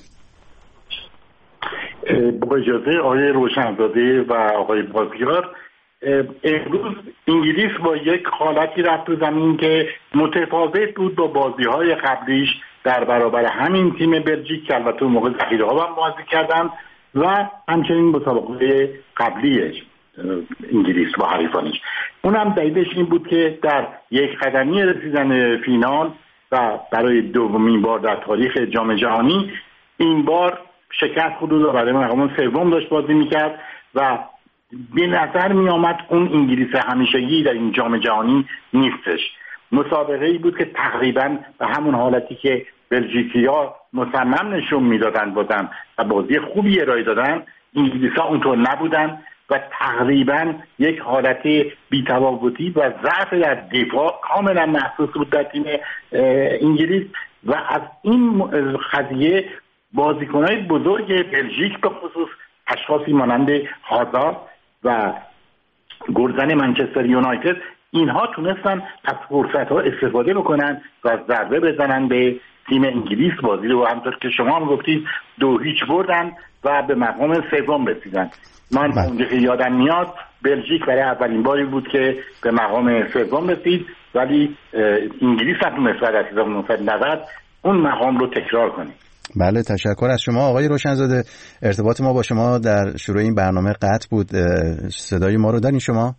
S15: با اجازه آقای روشنزاده و آقای بازیار، امروز انگلیس با یک حالتی رفت تو زمین که متفاوت بود با بازی‌های قبلیش در برابر همین تیم بلژیک که البته اون موقع ذخیره‌ها هم بازی کردن و همچنین مسابقه قبلیش انگلیس با حریفانش. اونم دلیلش این بود که در یک قدمی رسیدن فینال و برای دومین بار در تاریخ جام جهانی این بار شکست خود را برای مقام سوم داشت بازی میکرد و به نظر میآمد اون انگلیس همیشگی در این جام جهانی نیستش. مسابقه ای بود که تقریبا به همون حالتی که بلژیکی‌ها مصمم نشون میدادن بودن و بازی خوبی ارائه دادن، انگلیس‌ها اونطور نبودن و تقریبا یک حالت بی‌تفاوتی و ضعف در دفاع کاملا محسوس بود در تیم انگلیس و از این قضیه بازیکن‌های بزرگ بلژیک به خصوص اشخاصی مانند هازارد و گلزن منچستر یونایتد اینها تونستن از فرصت‌ها استفاده بکنن و ضربه بزنن به تیم انگلیس. بازی رو همونطور که شما هم گفتید دو هیچ بردن و به مقام سوم رسیدن. من اونجا که یادم میاد بلژیک برای اولین باری بود که به مقام سوم رسید، ولی انگلیس هم نسبت از هزار و نهصد و نود اون مقام رو تکرار کنه.
S3: بله، تشکر از شما آقای روشنزاده. ارتباط ما با شما در شروع این برنامه قطع بود. صدای ما رو دارین شما؟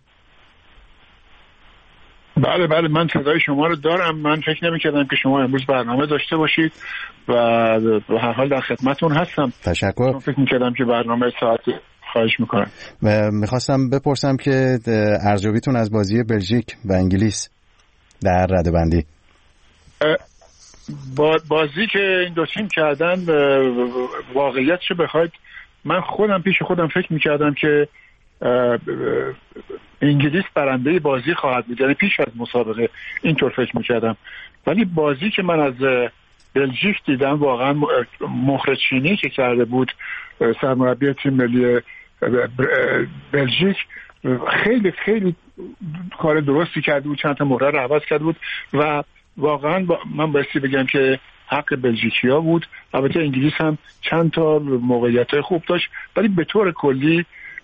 S4: بله بله من صدای شما رو دارم. من فکر نمی‌کردم که شما امروز برنامه داشته باشید و به هر حال در خدمتتون هستم.
S3: تشکر.
S4: من فکر می‌کردم که برنامه ساعت خواهش می‌کنم.
S3: می‌خواستم بپرسم که ارزیابیتون از بازی بلژیک و انگلیس در رده‌بندی.
S4: با بازی که این دو تیم کردن واقعیتش بخواید من خودم پیش خودم فکر می‌کردم که انگلیس برنده بازی خواهد بود، یعنی پیش از مسابقه اینطور فکر میکردم. ولی بازی که من از بلژیک دیدم واقعا مخرج‌چینی که کرده بود سرمربی تیم ملی بلژیک، خیلی خیلی کار درستی کرده بود، چند تا مهره رو عوض کرده بود و واقعا با من بایستی بگم که حق بلژیکیا بود. البته انگلیس هم چند تا موقعیت خوب داشت، ولی به طور کلی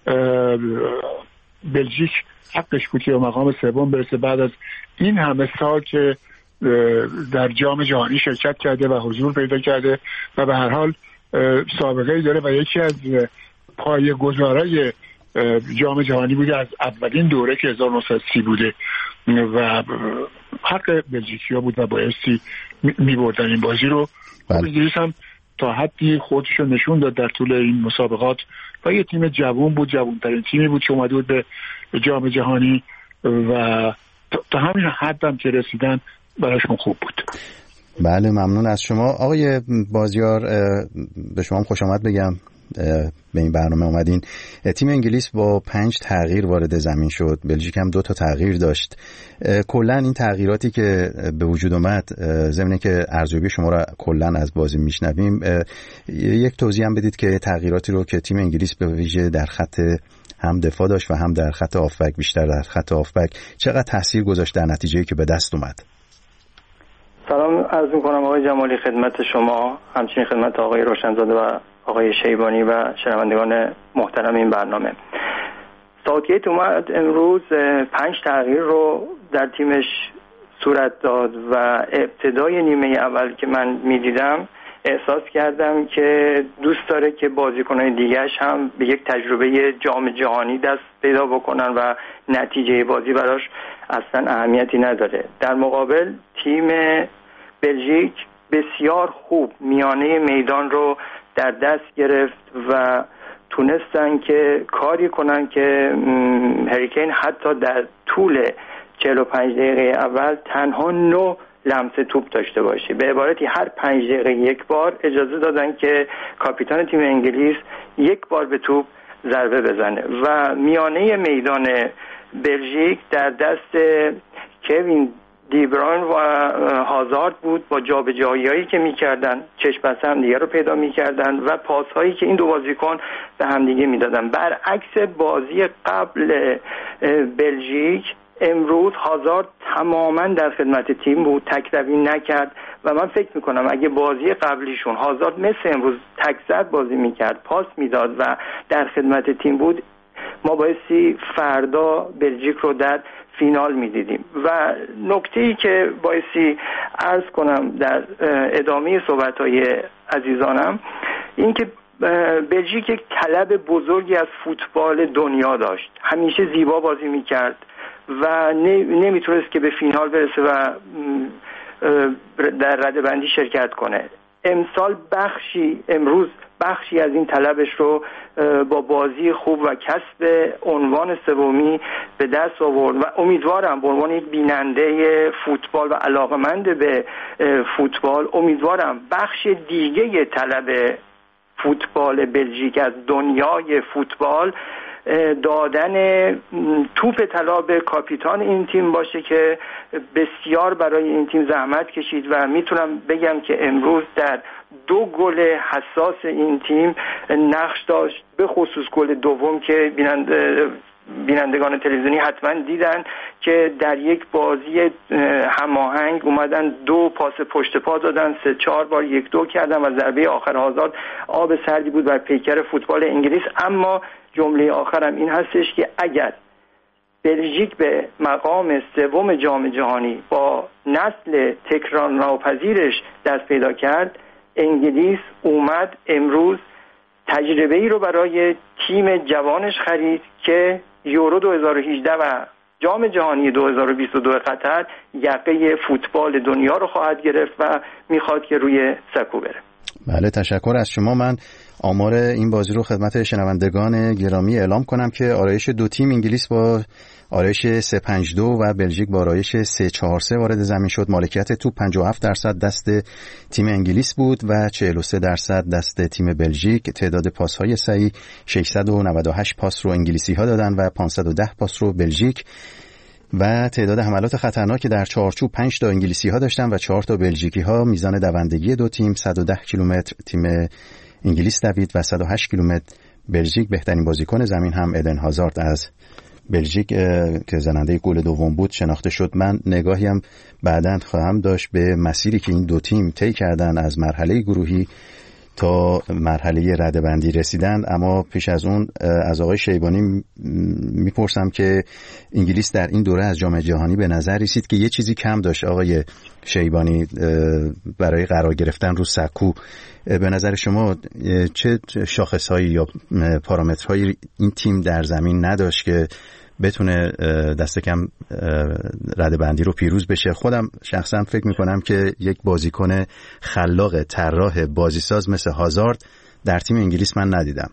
S4: بلژیک حقش بود که به مقام سوم برسه بعد از این همه سال که در جام جهانی شرکت کرده و حضور پیدا کرده و به هر حال سابقه داره و یکی از پایه‌گذارای جام جهانی بوده از اولین دوره که هزار و نهصد و سی بوده و حق بلژیکیا بود و بایستی می‌بردن این بازی رو. انگلیس هم تا حدی خودش رو نشون داد در طول این مسابقات و یه تیم جوان بود، جوان‌ترین تیمی بود که اومده بود به جام جهانی و تا همین حد هم که رسیدن براشون خوب بود.
S3: بله ممنون از شما آقای بازیار. به شما خوش آمد بگم، به این برنامه اومدین. تیم انگلیس با پنج تغییر وارد زمین شد، بلژیک هم دو تا تغییر داشت. کلا این تغییراتی که به وجود اومد، ضمن که ارزیابی شما را کلا از بازی میشنویم، یک توضیح هم بدید که تغییراتی رو که تیم انگلیس به ویژه در خط هم دفاع داشت و هم در خط هافبک، بیشتر در خط هافبک، چقدر تاثیر گذاشت در نتیجه‌ای که به دست اومد.
S16: سلام عرض می‌کنم آقای جمالی خدمت شما، همچنین خدمت آقای روشنزاده و آقای شیبانی و شنوندگان محترم این برنامه. ساوتگیت اومد امروز پنج تغییر رو در تیمش صورت داد و ابتدای نیمه اول که من می‌دیدم احساس کردم که دوست داره که بازیکن‌های دیگه‌اش هم به یک تجربه جام جهانی دست پیدا بکنن و نتیجه بازی براش اصلا اهمیتی نداره. در مقابل تیم بلژیک بسیار خوب میانه میدان رو در دست گرفت و تونستن که کاری کنن که هریکین حتی در طول چهل و پنج دقیقه اول تنها نه لمس توپ داشته باشه. به عبارتی هر پنج دقیقه یک بار اجازه دادن که کاپیتان تیم انگلیس یک بار به توپ ضربه بزنه و میانه میدان بلژیک در دست کوین دی بروین و هازارد بود با جابجایی‌هایی که می‌کردن، چشم بسته هم دیگه رو پیدا می‌کردن و پاس‌هایی که این دو بازیکن به همدیگه میدادن. برعکس بازی قبل بلژیک، امروز هازارد تماما در خدمت تیم بود، تک‌روی نکرد و من فکر میکنم اگه بازی قبلیشون هازارد مثل امروز تک‌زد بازی میکرد، پاس میداد و در خدمت تیم بود، ما بایستی فردا بلژیک رو در فینال میدیدیم. و نکته‌ای که بایستی عرض کنم در ادامه صحبت‌های عزیزانم این که بلژیک یک طلب بزرگی از فوتبال دنیا داشت، همیشه زیبا بازی میکرد و نمیتونست که به فینال برسه و در رده‌بندی شرکت کنه. امسال بخشی امروز بخشی از این طلبش رو با بازی خوب و کسب عنوان سومی به دست آورد و امیدوارم به عنوان یک بیننده فوتبال و علاقمند به فوتبال امیدوارم بخش دیگه طلب فوتبال بلژیک از دنیای فوتبال دادن توپ طلا به کاپیتان این تیم باشه که بسیار برای این تیم زحمت کشید و میتونم بگم که امروز در دو گل حساس این تیم نقش داشت، به خصوص گل دوم که بیننده بینندگان تلویزیونی حتما دیدن که در یک بازی هماهنگ اومدن دو پاس پشت پا دادن، سه چهار بار یک دو کردن و ضربه آخر هازارد آب سردی بود بر پیکر فوتبال انگلیس. اما جمله آخرم این هستش که اگر بلژیک به مقام سوم جام جهانی با نسل تکرار ناپذیرش دست پیدا کرد، انگلیس اومد امروز تجربه ای رو برای تیم جوانش خرید که یورو دو هزار و هجده و جام جهانی دو هزار و بیست و دو قطر یقه فوتبال دنیا رو خواهد گرفت و میخواد که روی سکو بره.
S3: بله تشکر از شما. من
S17: آمار این بازی رو خدمت شنوندگان گرامی اعلام کنم که آرایش دو تیم انگلیس با آرایش سه پنج دو و بلژیک با آرایش سه چهار سه وارد زمین شد. مالکیت توپ پنجاه و هفت درصد دست تیم انگلیس بود و چهل و سه درصد دست تیم بلژیک. تعداد پاس‌های صحیح ششصد و نود و هشت پاس رو انگلیسی‌ها دادن و پانصد و ده پاس رو بلژیک و تعداد حملات خطرناک در چارچوب پنج تا انگلیسی‌ها داشتن و چهار تا بلژیکی‌ها. میزان دوندگی دو تیم صد و ده کیلومتر تیم انگلیس دوید و صد و هشت کیلومتر بلژیک. بهترین بازیکن زمین هم ایدن هازارد از بلژیک که زننده گل دوم بود شناخته شد. من نگاهی هم بعداً خواهم داشت به مسیری که این دو تیم طی کردن از مرحله گروهی تا مرحله رده‌بندی رسیدن، اما پیش از اون از آقای شیبانی میپرسم که انگلیس در این دوره از جام جهانی به نظر رسید که یه چیزی کم داشت. آقای شیبانی برای قرار گرفتن رو سکو به نظر شما چه شاخصهایی یا پارامترهایی این تیم در زمین نداشت که بتونه دست کم رده‌بندی رو پیروز بشه؟ خودم شخصا فکر میکنم که یک بازیکن خلاق طراح بازیساز مثل هازارد در تیم انگلیس من ندیدم.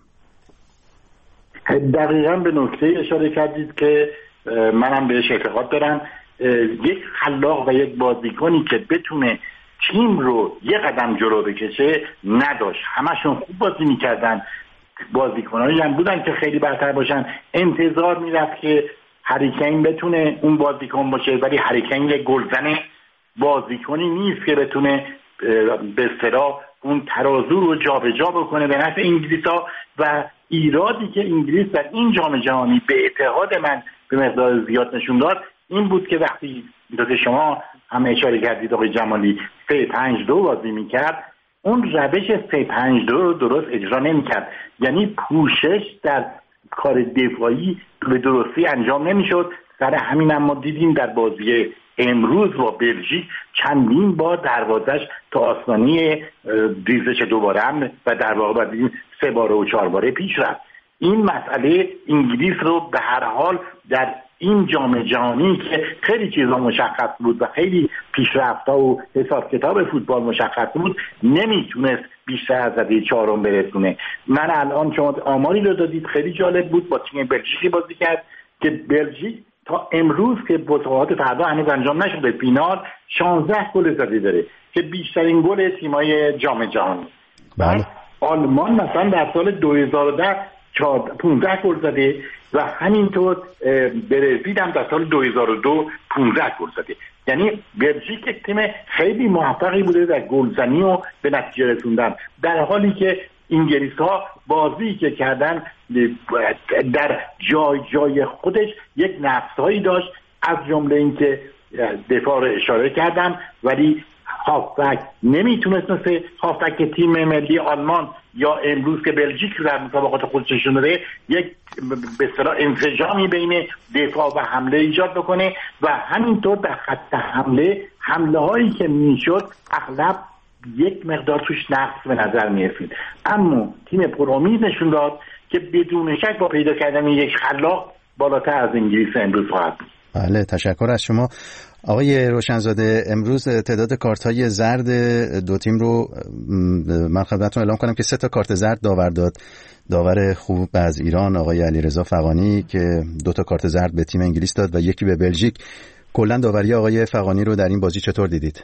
S15: دقیقاً به نکته اشاره کردید که منم بهش اعتقاد دارم. یک خلاق و یک بازیکنی که بتونه تیم رو یه قدم جلو بکشه نداشت. همشون خوب بازی میکردن، بازیکنایی هم بودن که خیلی برتر باشن. انتظار میرفت که هری کین بتونه اون بازیکن باشه، ولی هری کین یک گلزن بازیکنی نیست که بتونه به اصطلاح اون ترازو رو جابجا بکنه به نفع انگلیس‌ها. و ایرادی که انگلیس در این جام جهانی به اعتقاد من به مقدار زیاد نشون داد این بود که وقتی که شما هم اشاره کردید آقای جمالی سه پنج دو بازی میکرد، اون روش سه پنج دو رو درست اجرا نمیکرد. یعنی پوشش در کار دفاعی به درستی انجام نمیشد. سر همین هم ما دیدیم در بازی امروز با بلژیک چندین بار دروازش تا آسمانی ریزش دوباره هم و در واقع دیدیم سه باره و چهار باره پیش رفت. این مسئله انگلیس رو به هر حال در این جام جهانی که خیلی چیزا مشخص بود و خیلی پیشرفت‌ها و حساب کتاب فوتبال مشخص بود نمیتونست بیشتر از رده چهارم برسونه. من الان شما آماری رو دادید خیلی جالب بود. با تیم بلژیکی بازی کرد که بلژیک تا امروز که مسابقات فردا هنوز انجام نشده فینال شانزده گل زده داره که بیشترین گل تیم‌های جام جهانی.
S17: بله.
S15: آلمان مثلا در سال دو هزار و ده پانزده گل زده و همینطور برزیل هم در سال دو هزار و دو پانزده گل زده. یعنی بلژیک یک تیم خیلی موفقی بوده در گلزنی و به نتیجه رسوندن، در حالی که انگلیس‌ها بازی که کردن در جای جای خودش یک نقص‌هایی داشت، از جمله اینکه دفاع رو اشاره کردم ولی هافبک نمیتونست مثل هافبک تیم ملی آلمان یا امروز که بلژیک در مسابقات خودش نشون داده یک به اصطلاح انسجامی بین دفاع و حمله ایجاد بکنه و همینطور در خط حمله حمله هایی که میشد اغلب یک مقدار توش نقص به نظر میرسید. اما تیم پرامید نشون داد که بدون شک با پیدا کردن یک خلاق بالاتر از انگلیس امروز خواهد بود.
S17: بله، تشکر از شما آقای روشنزاده. امروز تعداد کارت‌های زرد دو تیم رو من خدمتتون اعلام کنم که سه تا کارت زرد داور داد. داور خوب از ایران آقای علیرضا فغانی که دو تا کارت زرد به تیم انگلیس داد و یکی به بلژیک. کلا داوری آقای فغانی رو در این بازی چطور دیدید؟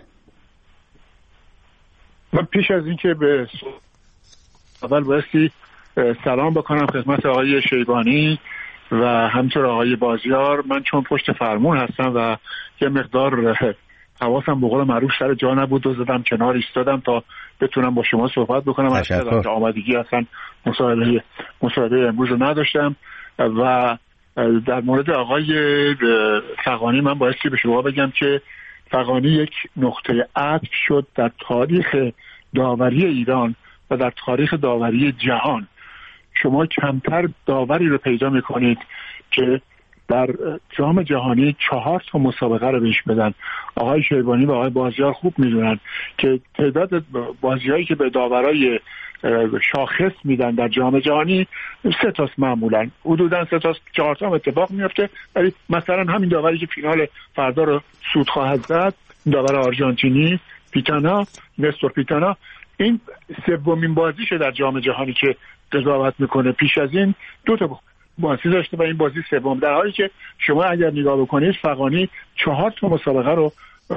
S4: من پیش از اینکه به اول بایستی سلام بکنم خدمت آقای شیبانی و همینطور آقای بازیار. من چون پشت فرمون هستم و یه مقدار حواسم به قول معروف سر جا نبود و زدم کنار ایستادم تا بتونم با شما صحبت بکنم. اصلا آمادگی اصلا مصاحبه مصاحبه امروز رو نداشتم. و در مورد آقای فغانی من بایستی به شما بگم که فغانی یک نقطه عطف شد در تاریخ داوری ایران و در تاریخ داوری جهان. شما کمتر داوری رو پیدا میکنید که در جام جهانی چهار تا مسابقه رو بهش بدن. آقای شیبانی و آقای بازیار خوب میدونن که تعداد بازیایی که به داورای شاخص میدن در جام جهانی سه تاست، معمولا حدودا سه تاست، چهار تا اتفاق میفته. ولی مثلا همین داوری که فینال فردا رو سود خواهد زد، داور آرژانتینی پیتانا، نستور پیتانا، این سومین بازیشه در جام جهانی که قضاوت میکنه. پیش از این دو تا بازی داشته و این بازی سوم، در حالی که شما اگر نگاه بکنید فغانی چهار تا مسابقه رو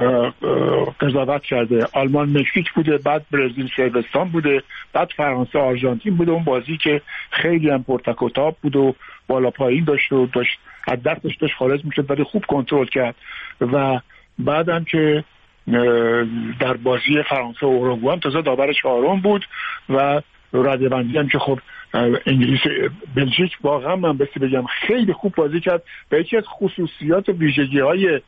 S4: قضاوت کرده. آلمان مکزیک بوده، بعد برزیل صربستان بوده، بعد فرانسه آرژانتین بوده، اون بازی که خیلی هم پرتک و تاب بود و بالا پایین داشت و داشت از دستش داشت خارج میشد ولی خوب کنترل کرد. و بعدم که در بازی فرانسه و اوروگوئه هم تازه داور چهارم بود و رده‌بندی هم که خب انگلیس بلژیک واقعا من بسی بگم خیلی خوب بازی کرد و یکی از خصوصیات و ویژگی‌های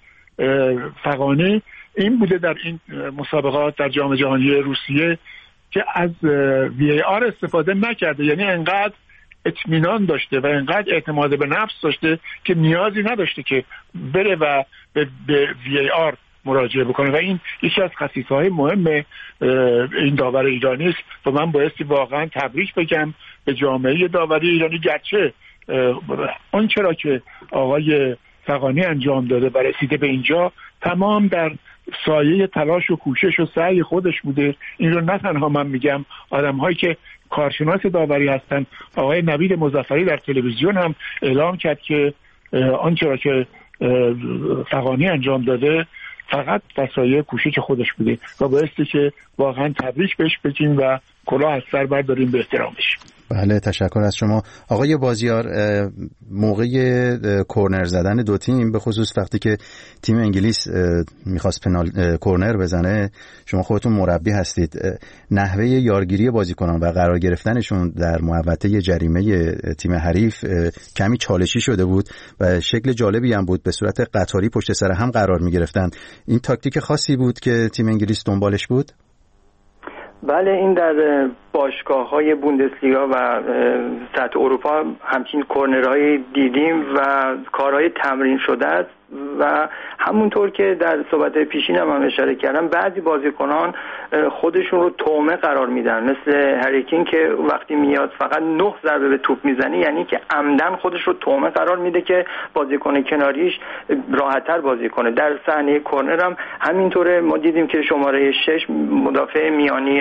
S4: فغانی این بوده در این مسابقات در جام جهانی روسیه که از وی ای آر استفاده نکرده، یعنی انقدر اطمینان داشته و انقدر اعتماد به نفس داشته که نیازی نداشته که بره و به, به وی ای آر مراجعه بکنه و این یکی از خصیصه‌های مهم این داور ایرانی است و من بایستی واقعا تبریک بگم به جامعه داوری ایرانی، گرچه اون چرا که آقای فغانی انجام داده و رسیده به اینجا تمام در سایه تلاش و کوشش و سعی خودش بوده. این رو نه تنها من میگم، آدم هایی که کارشناس داوری هستن، آقای نوید مظفری در تلویزیون هم اعلام کرد که آنچه را که فغانی انجام داده فقط در سایه کوشش خودش بوده و بایستی که واقعا تبریک بهش بگیم و کلاه از سر برداریم به احترامش.
S17: بله تشکر از شما آقای بازیار. موقع کورنر زدن دو تیم، به خصوص وقتی که تیم انگلیس میخواست پنال کورنر بزنه، شما خودتون مربی هستید، نحوه یارگیری بازیکنان و قرار گرفتنشون در محوطه جریمه تیم حریف کمی چالشی شده بود و شکل جالبی هم بود، به صورت قطاری پشت سر هم قرار میگرفتن. این تاکتیک خاصی بود که تیم انگلیس دنبالش بود؟
S16: بله، این در باشگاه‌های بوندسلیگا و سطح اروپا همچین کورنرهای دیدیم و کارهای تمرین شده است و همونطور که در صحبت پیشین هم, هم اشاره کردم بعضی بازیکنان خودشون رو تومه قرار میدن، مثل هری کین که وقتی میاد فقط نه ضربه به توپ میزنه، یعنی که عمدن خودش رو تومه قرار میده که بازیکن کناریش راحت‌تر بازی کنه. در صحنه کورنر هم همینطوره، ما دیدیم که شماره شش مدافع میانی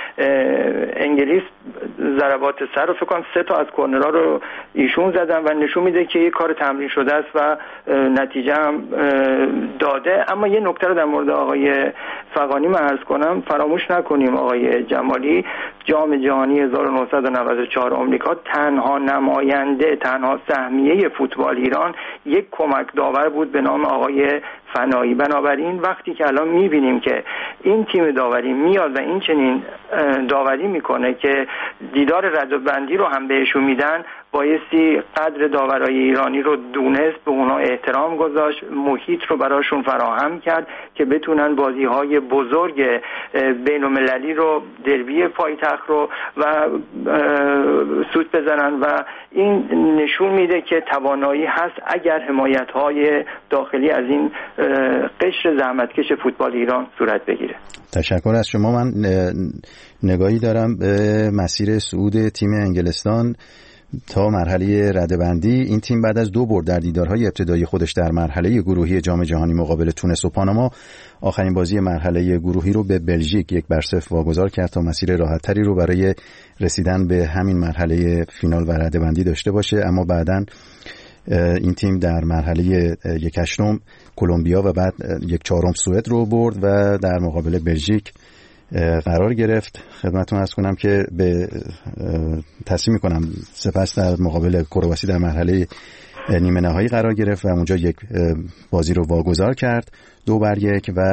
S16: انگلیس ضربات سر رو فکر کنم سه تا از کورنرها رو ایشون زدن و نشون میده که یه کار تمرین شده است و نتیجه هم داده. اما یه نکته رو در مورد آقای فغانی من عرض کنم، فراموش نکنیم آقای جمالی جام جهانی هزار و نهصد و نود و چهار آمریکا تنها نماینده، تنها سهمیه فوتبال ایران یک کمک داور بود به نام آقای فنایی. بنابراین وقتی که الان میبینیم که این تیم داوری میاد و این چنین داوری میکنه که دیدار رده‌بندی رو هم بهشون میدن، بایستی قدر داورای ایرانی رو دونست، به اونا احترام گذاشت، محیط رو براشون فراهم کرد که بتونن بازی‌های بزرگ بین المللی رو، دربی پایتخت رو و سود بزنن و این نشون میده که توانایی هست اگر حمایت‌های داخلی از این قشر زحمتکش فوتبال ایران صورت بگیره.
S17: تشکر از شما. من نگاهی دارم به مسیر صعود تیم انگلستان تا مرحله رده‌بندی. این تیم بعد از دو برد در دیدارهای ابتدایی خودش در مرحله گروهی جام جهانی مقابل تونس و پاناما، آخرین بازی مرحله گروهی رو به بلژیک یک بر صفر واگذار کرد تا مسیر راحت‌تری رو برای رسیدن به همین مرحله فینال و رده‌بندی داشته باشه. اما بعداً این تیم در مرحله یک هشتم کلمبیا و بعد یک چهارم سوئد رو برد و در مقابل بلژیک قرار گرفت. خدمتتون عرض کنم که به تصمیم میکنم سپس در مقابل کرواسی در مرحله نیمه نهایی قرار گرفت و اونجا یک بازی رو واگذار کرد دو بر یک و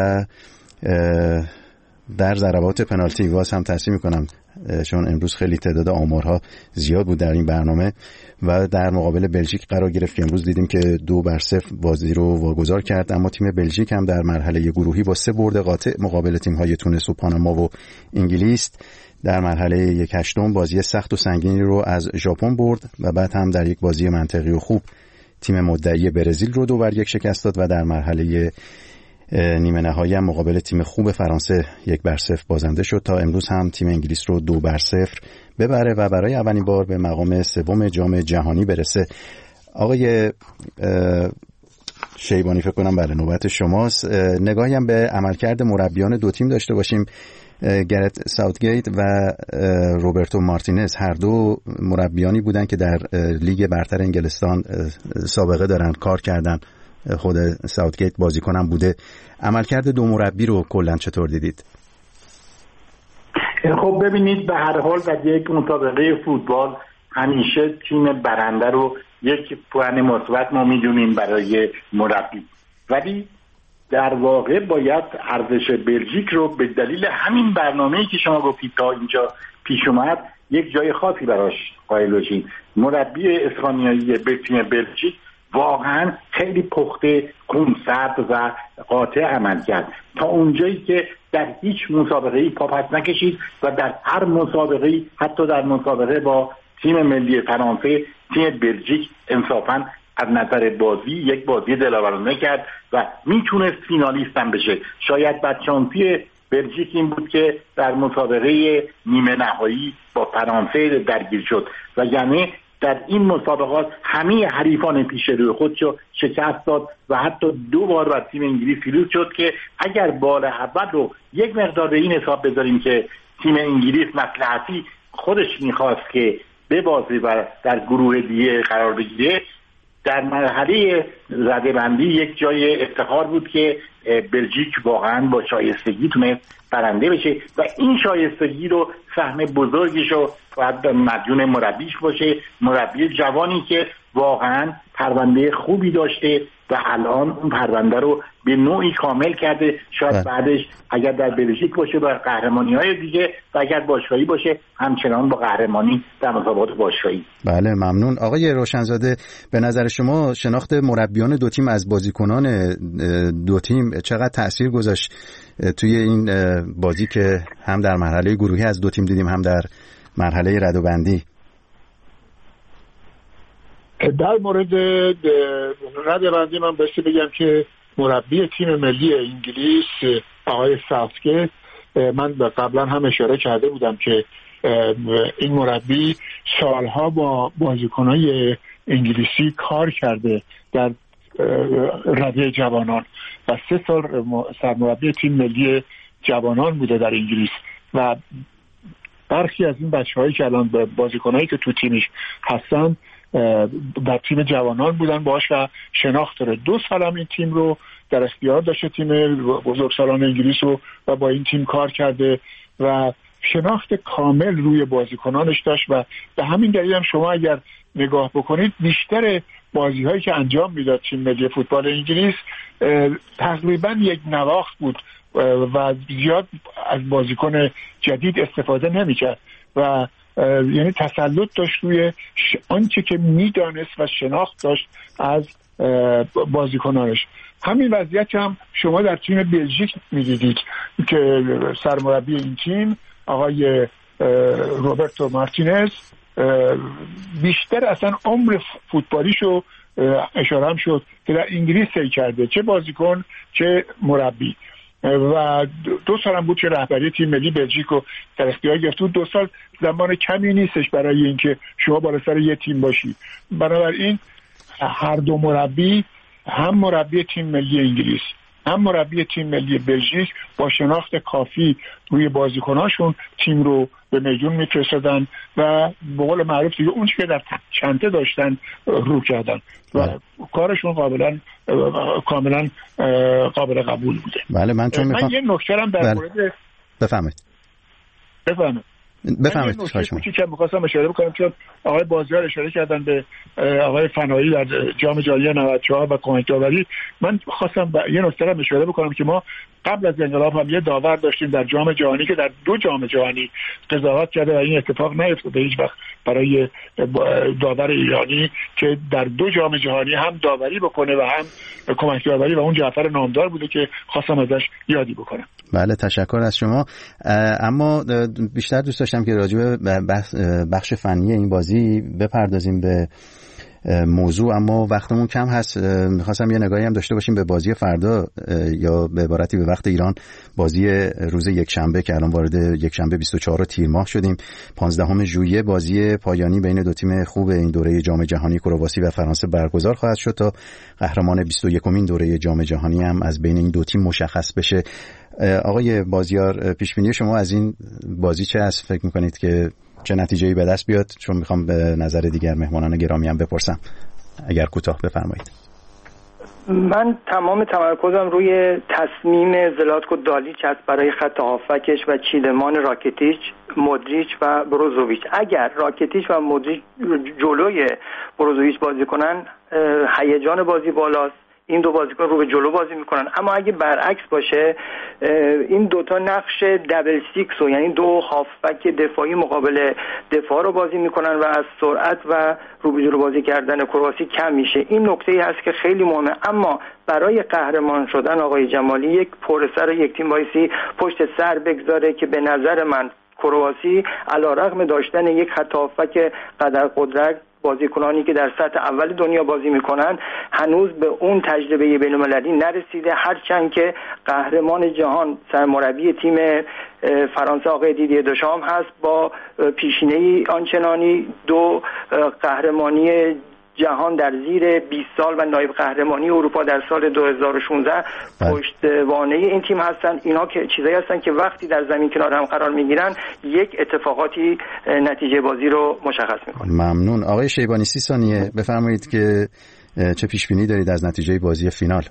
S17: در ضربات پنالتی واس هم تصمیم میکنم، چون امروز خیلی تعداد آمارها زیاد بود در این برنامه، و در مقابل بلژیک قرار گرفت که امروز دیدیم که دو بر صفر بازی رو واگذار کرد. اما تیم بلژیک هم در مرحله گروهی با سه برد قاطع مقابل تیم‌های تونس و پاناما و انگلیس در مرحله یک هشتم بازی سخت و سنگینی رو از ژاپن برد و بعد هم در یک بازی منطقی و خوب تیم مدعی برزیل رو دو بر یک شکست داد و در مرحله نیمه نهایی هم مقابل تیم خوب فرانسه یک بر صفر بازنده شد تا امروز هم تیم انگلیس رو دو بر صفر ببره و برای اولین بار به مقام سوم جام جهانی برسه. آقای شیبانی فکر کنم بله نوبت شماست. نگاهی هم به عملکرد مربیان دو تیم داشته باشیم. گرت ساوتگیت و روبرتو مارتینز هر دو مربیانی بودن که در لیگ برتر انگلستان سابقه دارن، کار کردن. خود ساوتگیت بازیکنم بوده. عملکرد دو مربی رو کلا چطور دیدید؟
S15: خب ببینید، به هر حال در یک مسابقه فوتبال همیشه تیم برنده رو یک پوان مثبت ما میدونیم برای مربی، ولی در واقع باید ارزش بلژیک رو به دلیل همین برنامه‌ای که شما گفتید تا اینجا پیش اومد یک جای خاصی براش قائل بشیم. مربی اسپانیایی به تیم بلژیک واقعا خیلی پخته، خونسرد و قاطع عمل کرد تا اونجایی که در هیچ مسابقه‌ای پا پس نکشید و در هر مسابقه‌ای، حتی در مسابقه با تیم ملی فرانسه، تیم بلژیک انصافاً از نظر بازی یک بازی دلاورانه کرد و میتونست فینالیست هم بشه. شاید بدشانسی بلژیک این بود که در مسابقه نیمه نهایی با فرانسه درگیر شد و یعنی در این مسابقات همه حریفان پیش روی خودشو شکست داد و حتی دو بار بر تیم انگلیس پیروز شد که اگر بال اول رو یک مقدار به این حساب بذاریم که تیم انگلیس مصلحتی خودش میخواست که ببازه و در گروه دیگه قرار بگیره، در مرحله رده‌بندی یک جای افتخار بود که بلژیک واقعا با شایستگی تونست برنده بشه و این شایستگی رو سهم بزرگیش رو باید مدیون مربیش باشه. مربی جوانی که واقعا پرونده خوبی داشته و الان اون پرونده رو به نوعی کامل کرده. شاید بله. بعدش اگر در بلژیک باشه با قهرمانی‌های دیگه و اگر باشگاهی باشه همچنان با قهرمانی در مسابقات باشگاهی.
S17: بله ممنون. آقای روشنزاده، به نظر شما شناخت مربیان دو تیم از بازیکنان دو تیم چقدر تأثیر گذاشت توی این بازی که هم در مرحله گروهی از دو تیم دیدیم هم در مرحله رده‌بندی؟
S4: در مورد رده‌بندی من بایستی بگم که مربی تیم ملی انگلیس آقای ساوتگیت، من قبلا هم اشاره کرده بودم که این مربی سالها با بازیکنای انگلیسی کار کرده در رده جوانان و سه سال سرمربی تیم ملی جوانان بوده در انگلیس و برخی از این بچه‌هایی که الان بازیکنایی که تو تیمش هستن در تیم جوانان بودن باش و شناخت داره. دو سال هم این تیم رو در اختیار داشته، تیم بزرگسالان انگلیس رو، و با این تیم کار کرده و شناخت کامل روی بازیکنانش داشت و به همین دلیل هم شما اگر نگاه بکنید بیشتر بازی هایی که انجام میداد تیم ملی فوتبال انگلیس تقریبا یک نواخت بود و زیاد از بازیکن جدید استفاده نمیکرد و یعنی تسلط داشت روی آنچه که میدانست و شناخت داشت از بازیکنانش. همین وضعیت هم شما در تیم بلژیک میدیدید که سرمربی این تیم آقای روبرتو مارتینز بیشتر اصلا عمر فوتبالیشو اشاره هم شد که در انگلیس طی کرده، چه بازیکن چه مربی، و دو سال هم بود که رهبری تیم ملی بلژیک رو در اختیار گرفت. دو سال زمان کمی نیستش برای اینکه شما بالا سر یه تیم باشی. بنابراین هر دو مربی، هم مربی تیم ملی انگلیس هم مربی تیم ملی بلژیک، با شناخت کافی روی بازیکناشون تیم رو به میدون میفرستادن و به قول معروف دیگه اون چیزی که در چنته داشتن رو کردن و کارشون قابلا کاملا قابل قبول بوده.
S17: بله من چون
S4: من یه نکته هم در مورد
S17: بفهمید
S4: بفهمید
S17: بفهمید
S4: چیزی که می‌خواستم اشاره بکنم، چون آقای بازیار اشاره کردن به آقای فنایی در جام جهانی نود و چهار و کمک داوری. من خواستم یه نکته رو اشاره بکنم که ما قبل از انقلاب هم یه داور داشتیم در جام جهانی که در دو جام جهانی قضاوت کرده و این اتفاق نیفتاده هیچ وقت برای داور ایرانی که در دو جام جهانی هم داوری بکنه و هم کمک داوری، و اون جعفر نامدار بوده که خواستم ازش یادی بکنم.
S17: بله تشکر از شما. اما بیشتر دوست داشتم که راجع به بخش فنی این بازی بپردازیم به موضوع، اما وقتمون کم هست. میخواستم یه نگاهی هم داشته باشیم به بازی فردا، یا به عبارتی به وقت ایران بازی روز یکشنبه که الان وارد یکشنبه بیست و چهارم تیر ماه شدیم، پانزدهم ژوئیه بازی پایانی بین دو تیم خوب این دوره جام جهانی کرواسی و فرانسه برگزار خواهد شد تا قهرمان بیست و یکمین دوره جام جهانی هم از بین این دو تیم مشخص بشه. آقای بازیار، پیشبینی شما از این بازی چه است؟ فکر میکنید که چه نتیجه‌ای به دست بیاد؟ چون میخوام به نظر دیگر مهمانان گرامی هم بپرسم، اگر کوتاه بفرمایید.
S16: من تمام تمرکزم روی تصمیم زلاتکو دالیچ است برای خط هافکش و چیدمان راکیتیچ، مودریچ و بروزوویچ. اگر راکیتیچ و مودریچ جلوی بروزوویچ بازی کنن، هیجان بازی بالاست، این دو بازیکن رو به جلو بازی میکنن. اما اگه برعکس باشه، این دوتا نقش دبل سیکس و یعنی دو هافبک دفاعی مقابل دفاع رو بازی میکنن و از سرعت و رو به جلو بازی کردن کرواسی کم میشه. این نکته‌ای هست که خیلی مهمه. اما برای قهرمان شدن آقای جمالی یک پرسر یک تیم بایستی پشت سر بگذاره که به نظر من کرواسی علیرغم داشتن یک خط هافبک قدر قدرت، بازیکنانی که در سطح اول دنیا بازی میکنن، هنوز به اون تجربه بین‌المللی نرسیده، هرچند که قهرمان جهان سرمربی تیم فرانسه آقای دیدیه دشام هست با پیشینه‌ای آنچنانی، دو قهرمانی جهان در زیر بیست سال و نایب قهرمانی اروپا در سال دو هزار و شانزده پشتوانه این تیم هستن. اینا که چیزایی هستن که وقتی در زمین کنار هم قرار میگیرن یک اتفاقاتی نتیجه بازی رو مشخص میکنه.
S17: ممنون. آقای شیبانی، سی ثانیه بفرمایید که چه پیش بینی دارید از نتیجه بازی فینال؟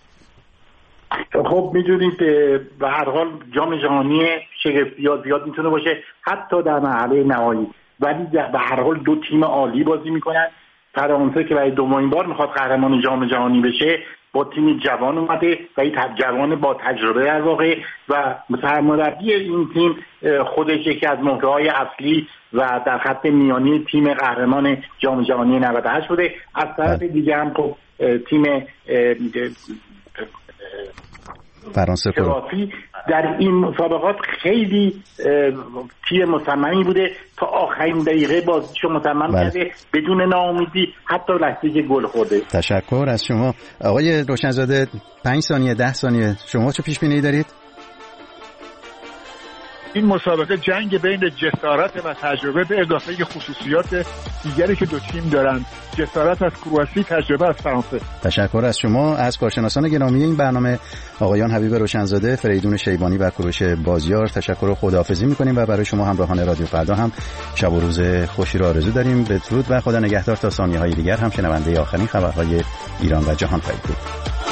S15: خب میدونید به هر حال جام جهانی شگفتی ها زیاد میتونه باشه، حتی در مرحله نهایی، ولی به هر حال دو تیم عالی بازی میکنن. فرانسه که برای دومین بار میخواد قهرمان جام جهانی بشه با تیم جوان اومده و این جوان با تجربه در واقع، و سرمربی این تیم خودش یکی از مهره‌های اصلی و در خط میانی تیم قهرمان جام جهانی نود و هشت بوده. از طرف دیگه هم خب تیم
S17: فرانسه
S15: کرواسی در این مسابقات خیلی تیم مصممی بوده، تا آخرین دقیقه بازیشو مصمم کرده بدون ناامیدی، حتی لحظه‌ای که گل خورده.
S17: تشکر از شما. آقای روشنزاده، پنج ثانیه ده ثانیه شما چه پیش بینی دارید؟
S4: این مسابقه جنگ بین جسارت و تجربه به اضافه خصوصیات دیگری که دو تیم دارند. جسارت از کرواسی، تجربه از فرانسه.
S17: تشکر از شما. از کارشناسان گرامی این برنامه آقایان حبیب روشنزاده، فریدون شیبانی و کوروش بازیار تشکر و خداحافظی می‌کنیم و برای شما همراهان رادیو فردا هم شب و روز خوشی را آرزو داریم. بدرود و خدا نگهدار تا ثانیه‌های دیگر هم شنونده آخرین خبرهای ایران و جهان خواهید بود.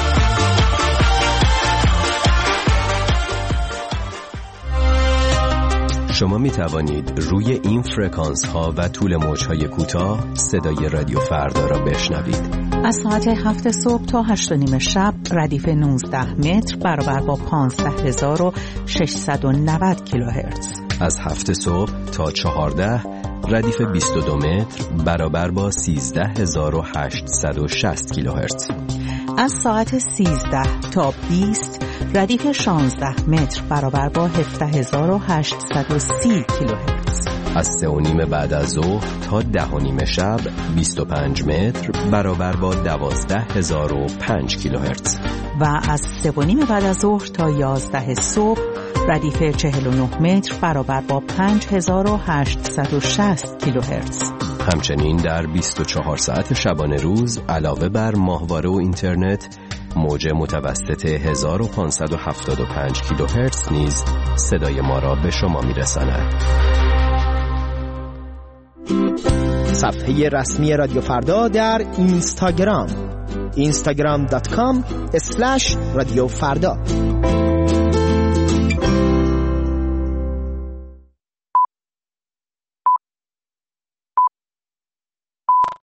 S18: شما می توانید روی این فرکانس ها و طول موج های کوتاه صدای رادیو فردا را بشنوید.
S8: از ساعت هفت صبح تا هشت و نیم شب ردیف نوزده متر برابر با پانزده هزار و ششصد و نود کیلوهرتز.
S18: از هفت صبح تا چهارده ردیف بیست و دو متر برابر با سیزده هزار و هشتصد و شصت کیلوهرتز.
S8: از ساعت سیزده تا بیست ردیف شانزده متر برابر با هفده هزار و هشتصد و سی کیلوهرتز.
S18: از سه و نیم بعد از ظهر تا ده و نیم شب بیست و پنج متر برابر با دوازده هزار و پنج کیلوهرتز.
S8: و از سه و نیم بعد از ظهر تا یازده صبح ردیف چهل و نه متر برابر با پنج هزار و هشتصد و شصت کیلوهرتز.
S18: همچنین در بیست و چهار ساعت شبانه روز علاوه بر ماهواره و اینترنت، موج متوسط هزار و پانصد و هفتاد و پنج کیلوهرتز نیز صدای ما را به شما میرساند.
S19: صفحه رسمی رادیو فردا در اینستاگرام اینستاگرام دات کام اسلش رادیو فردا.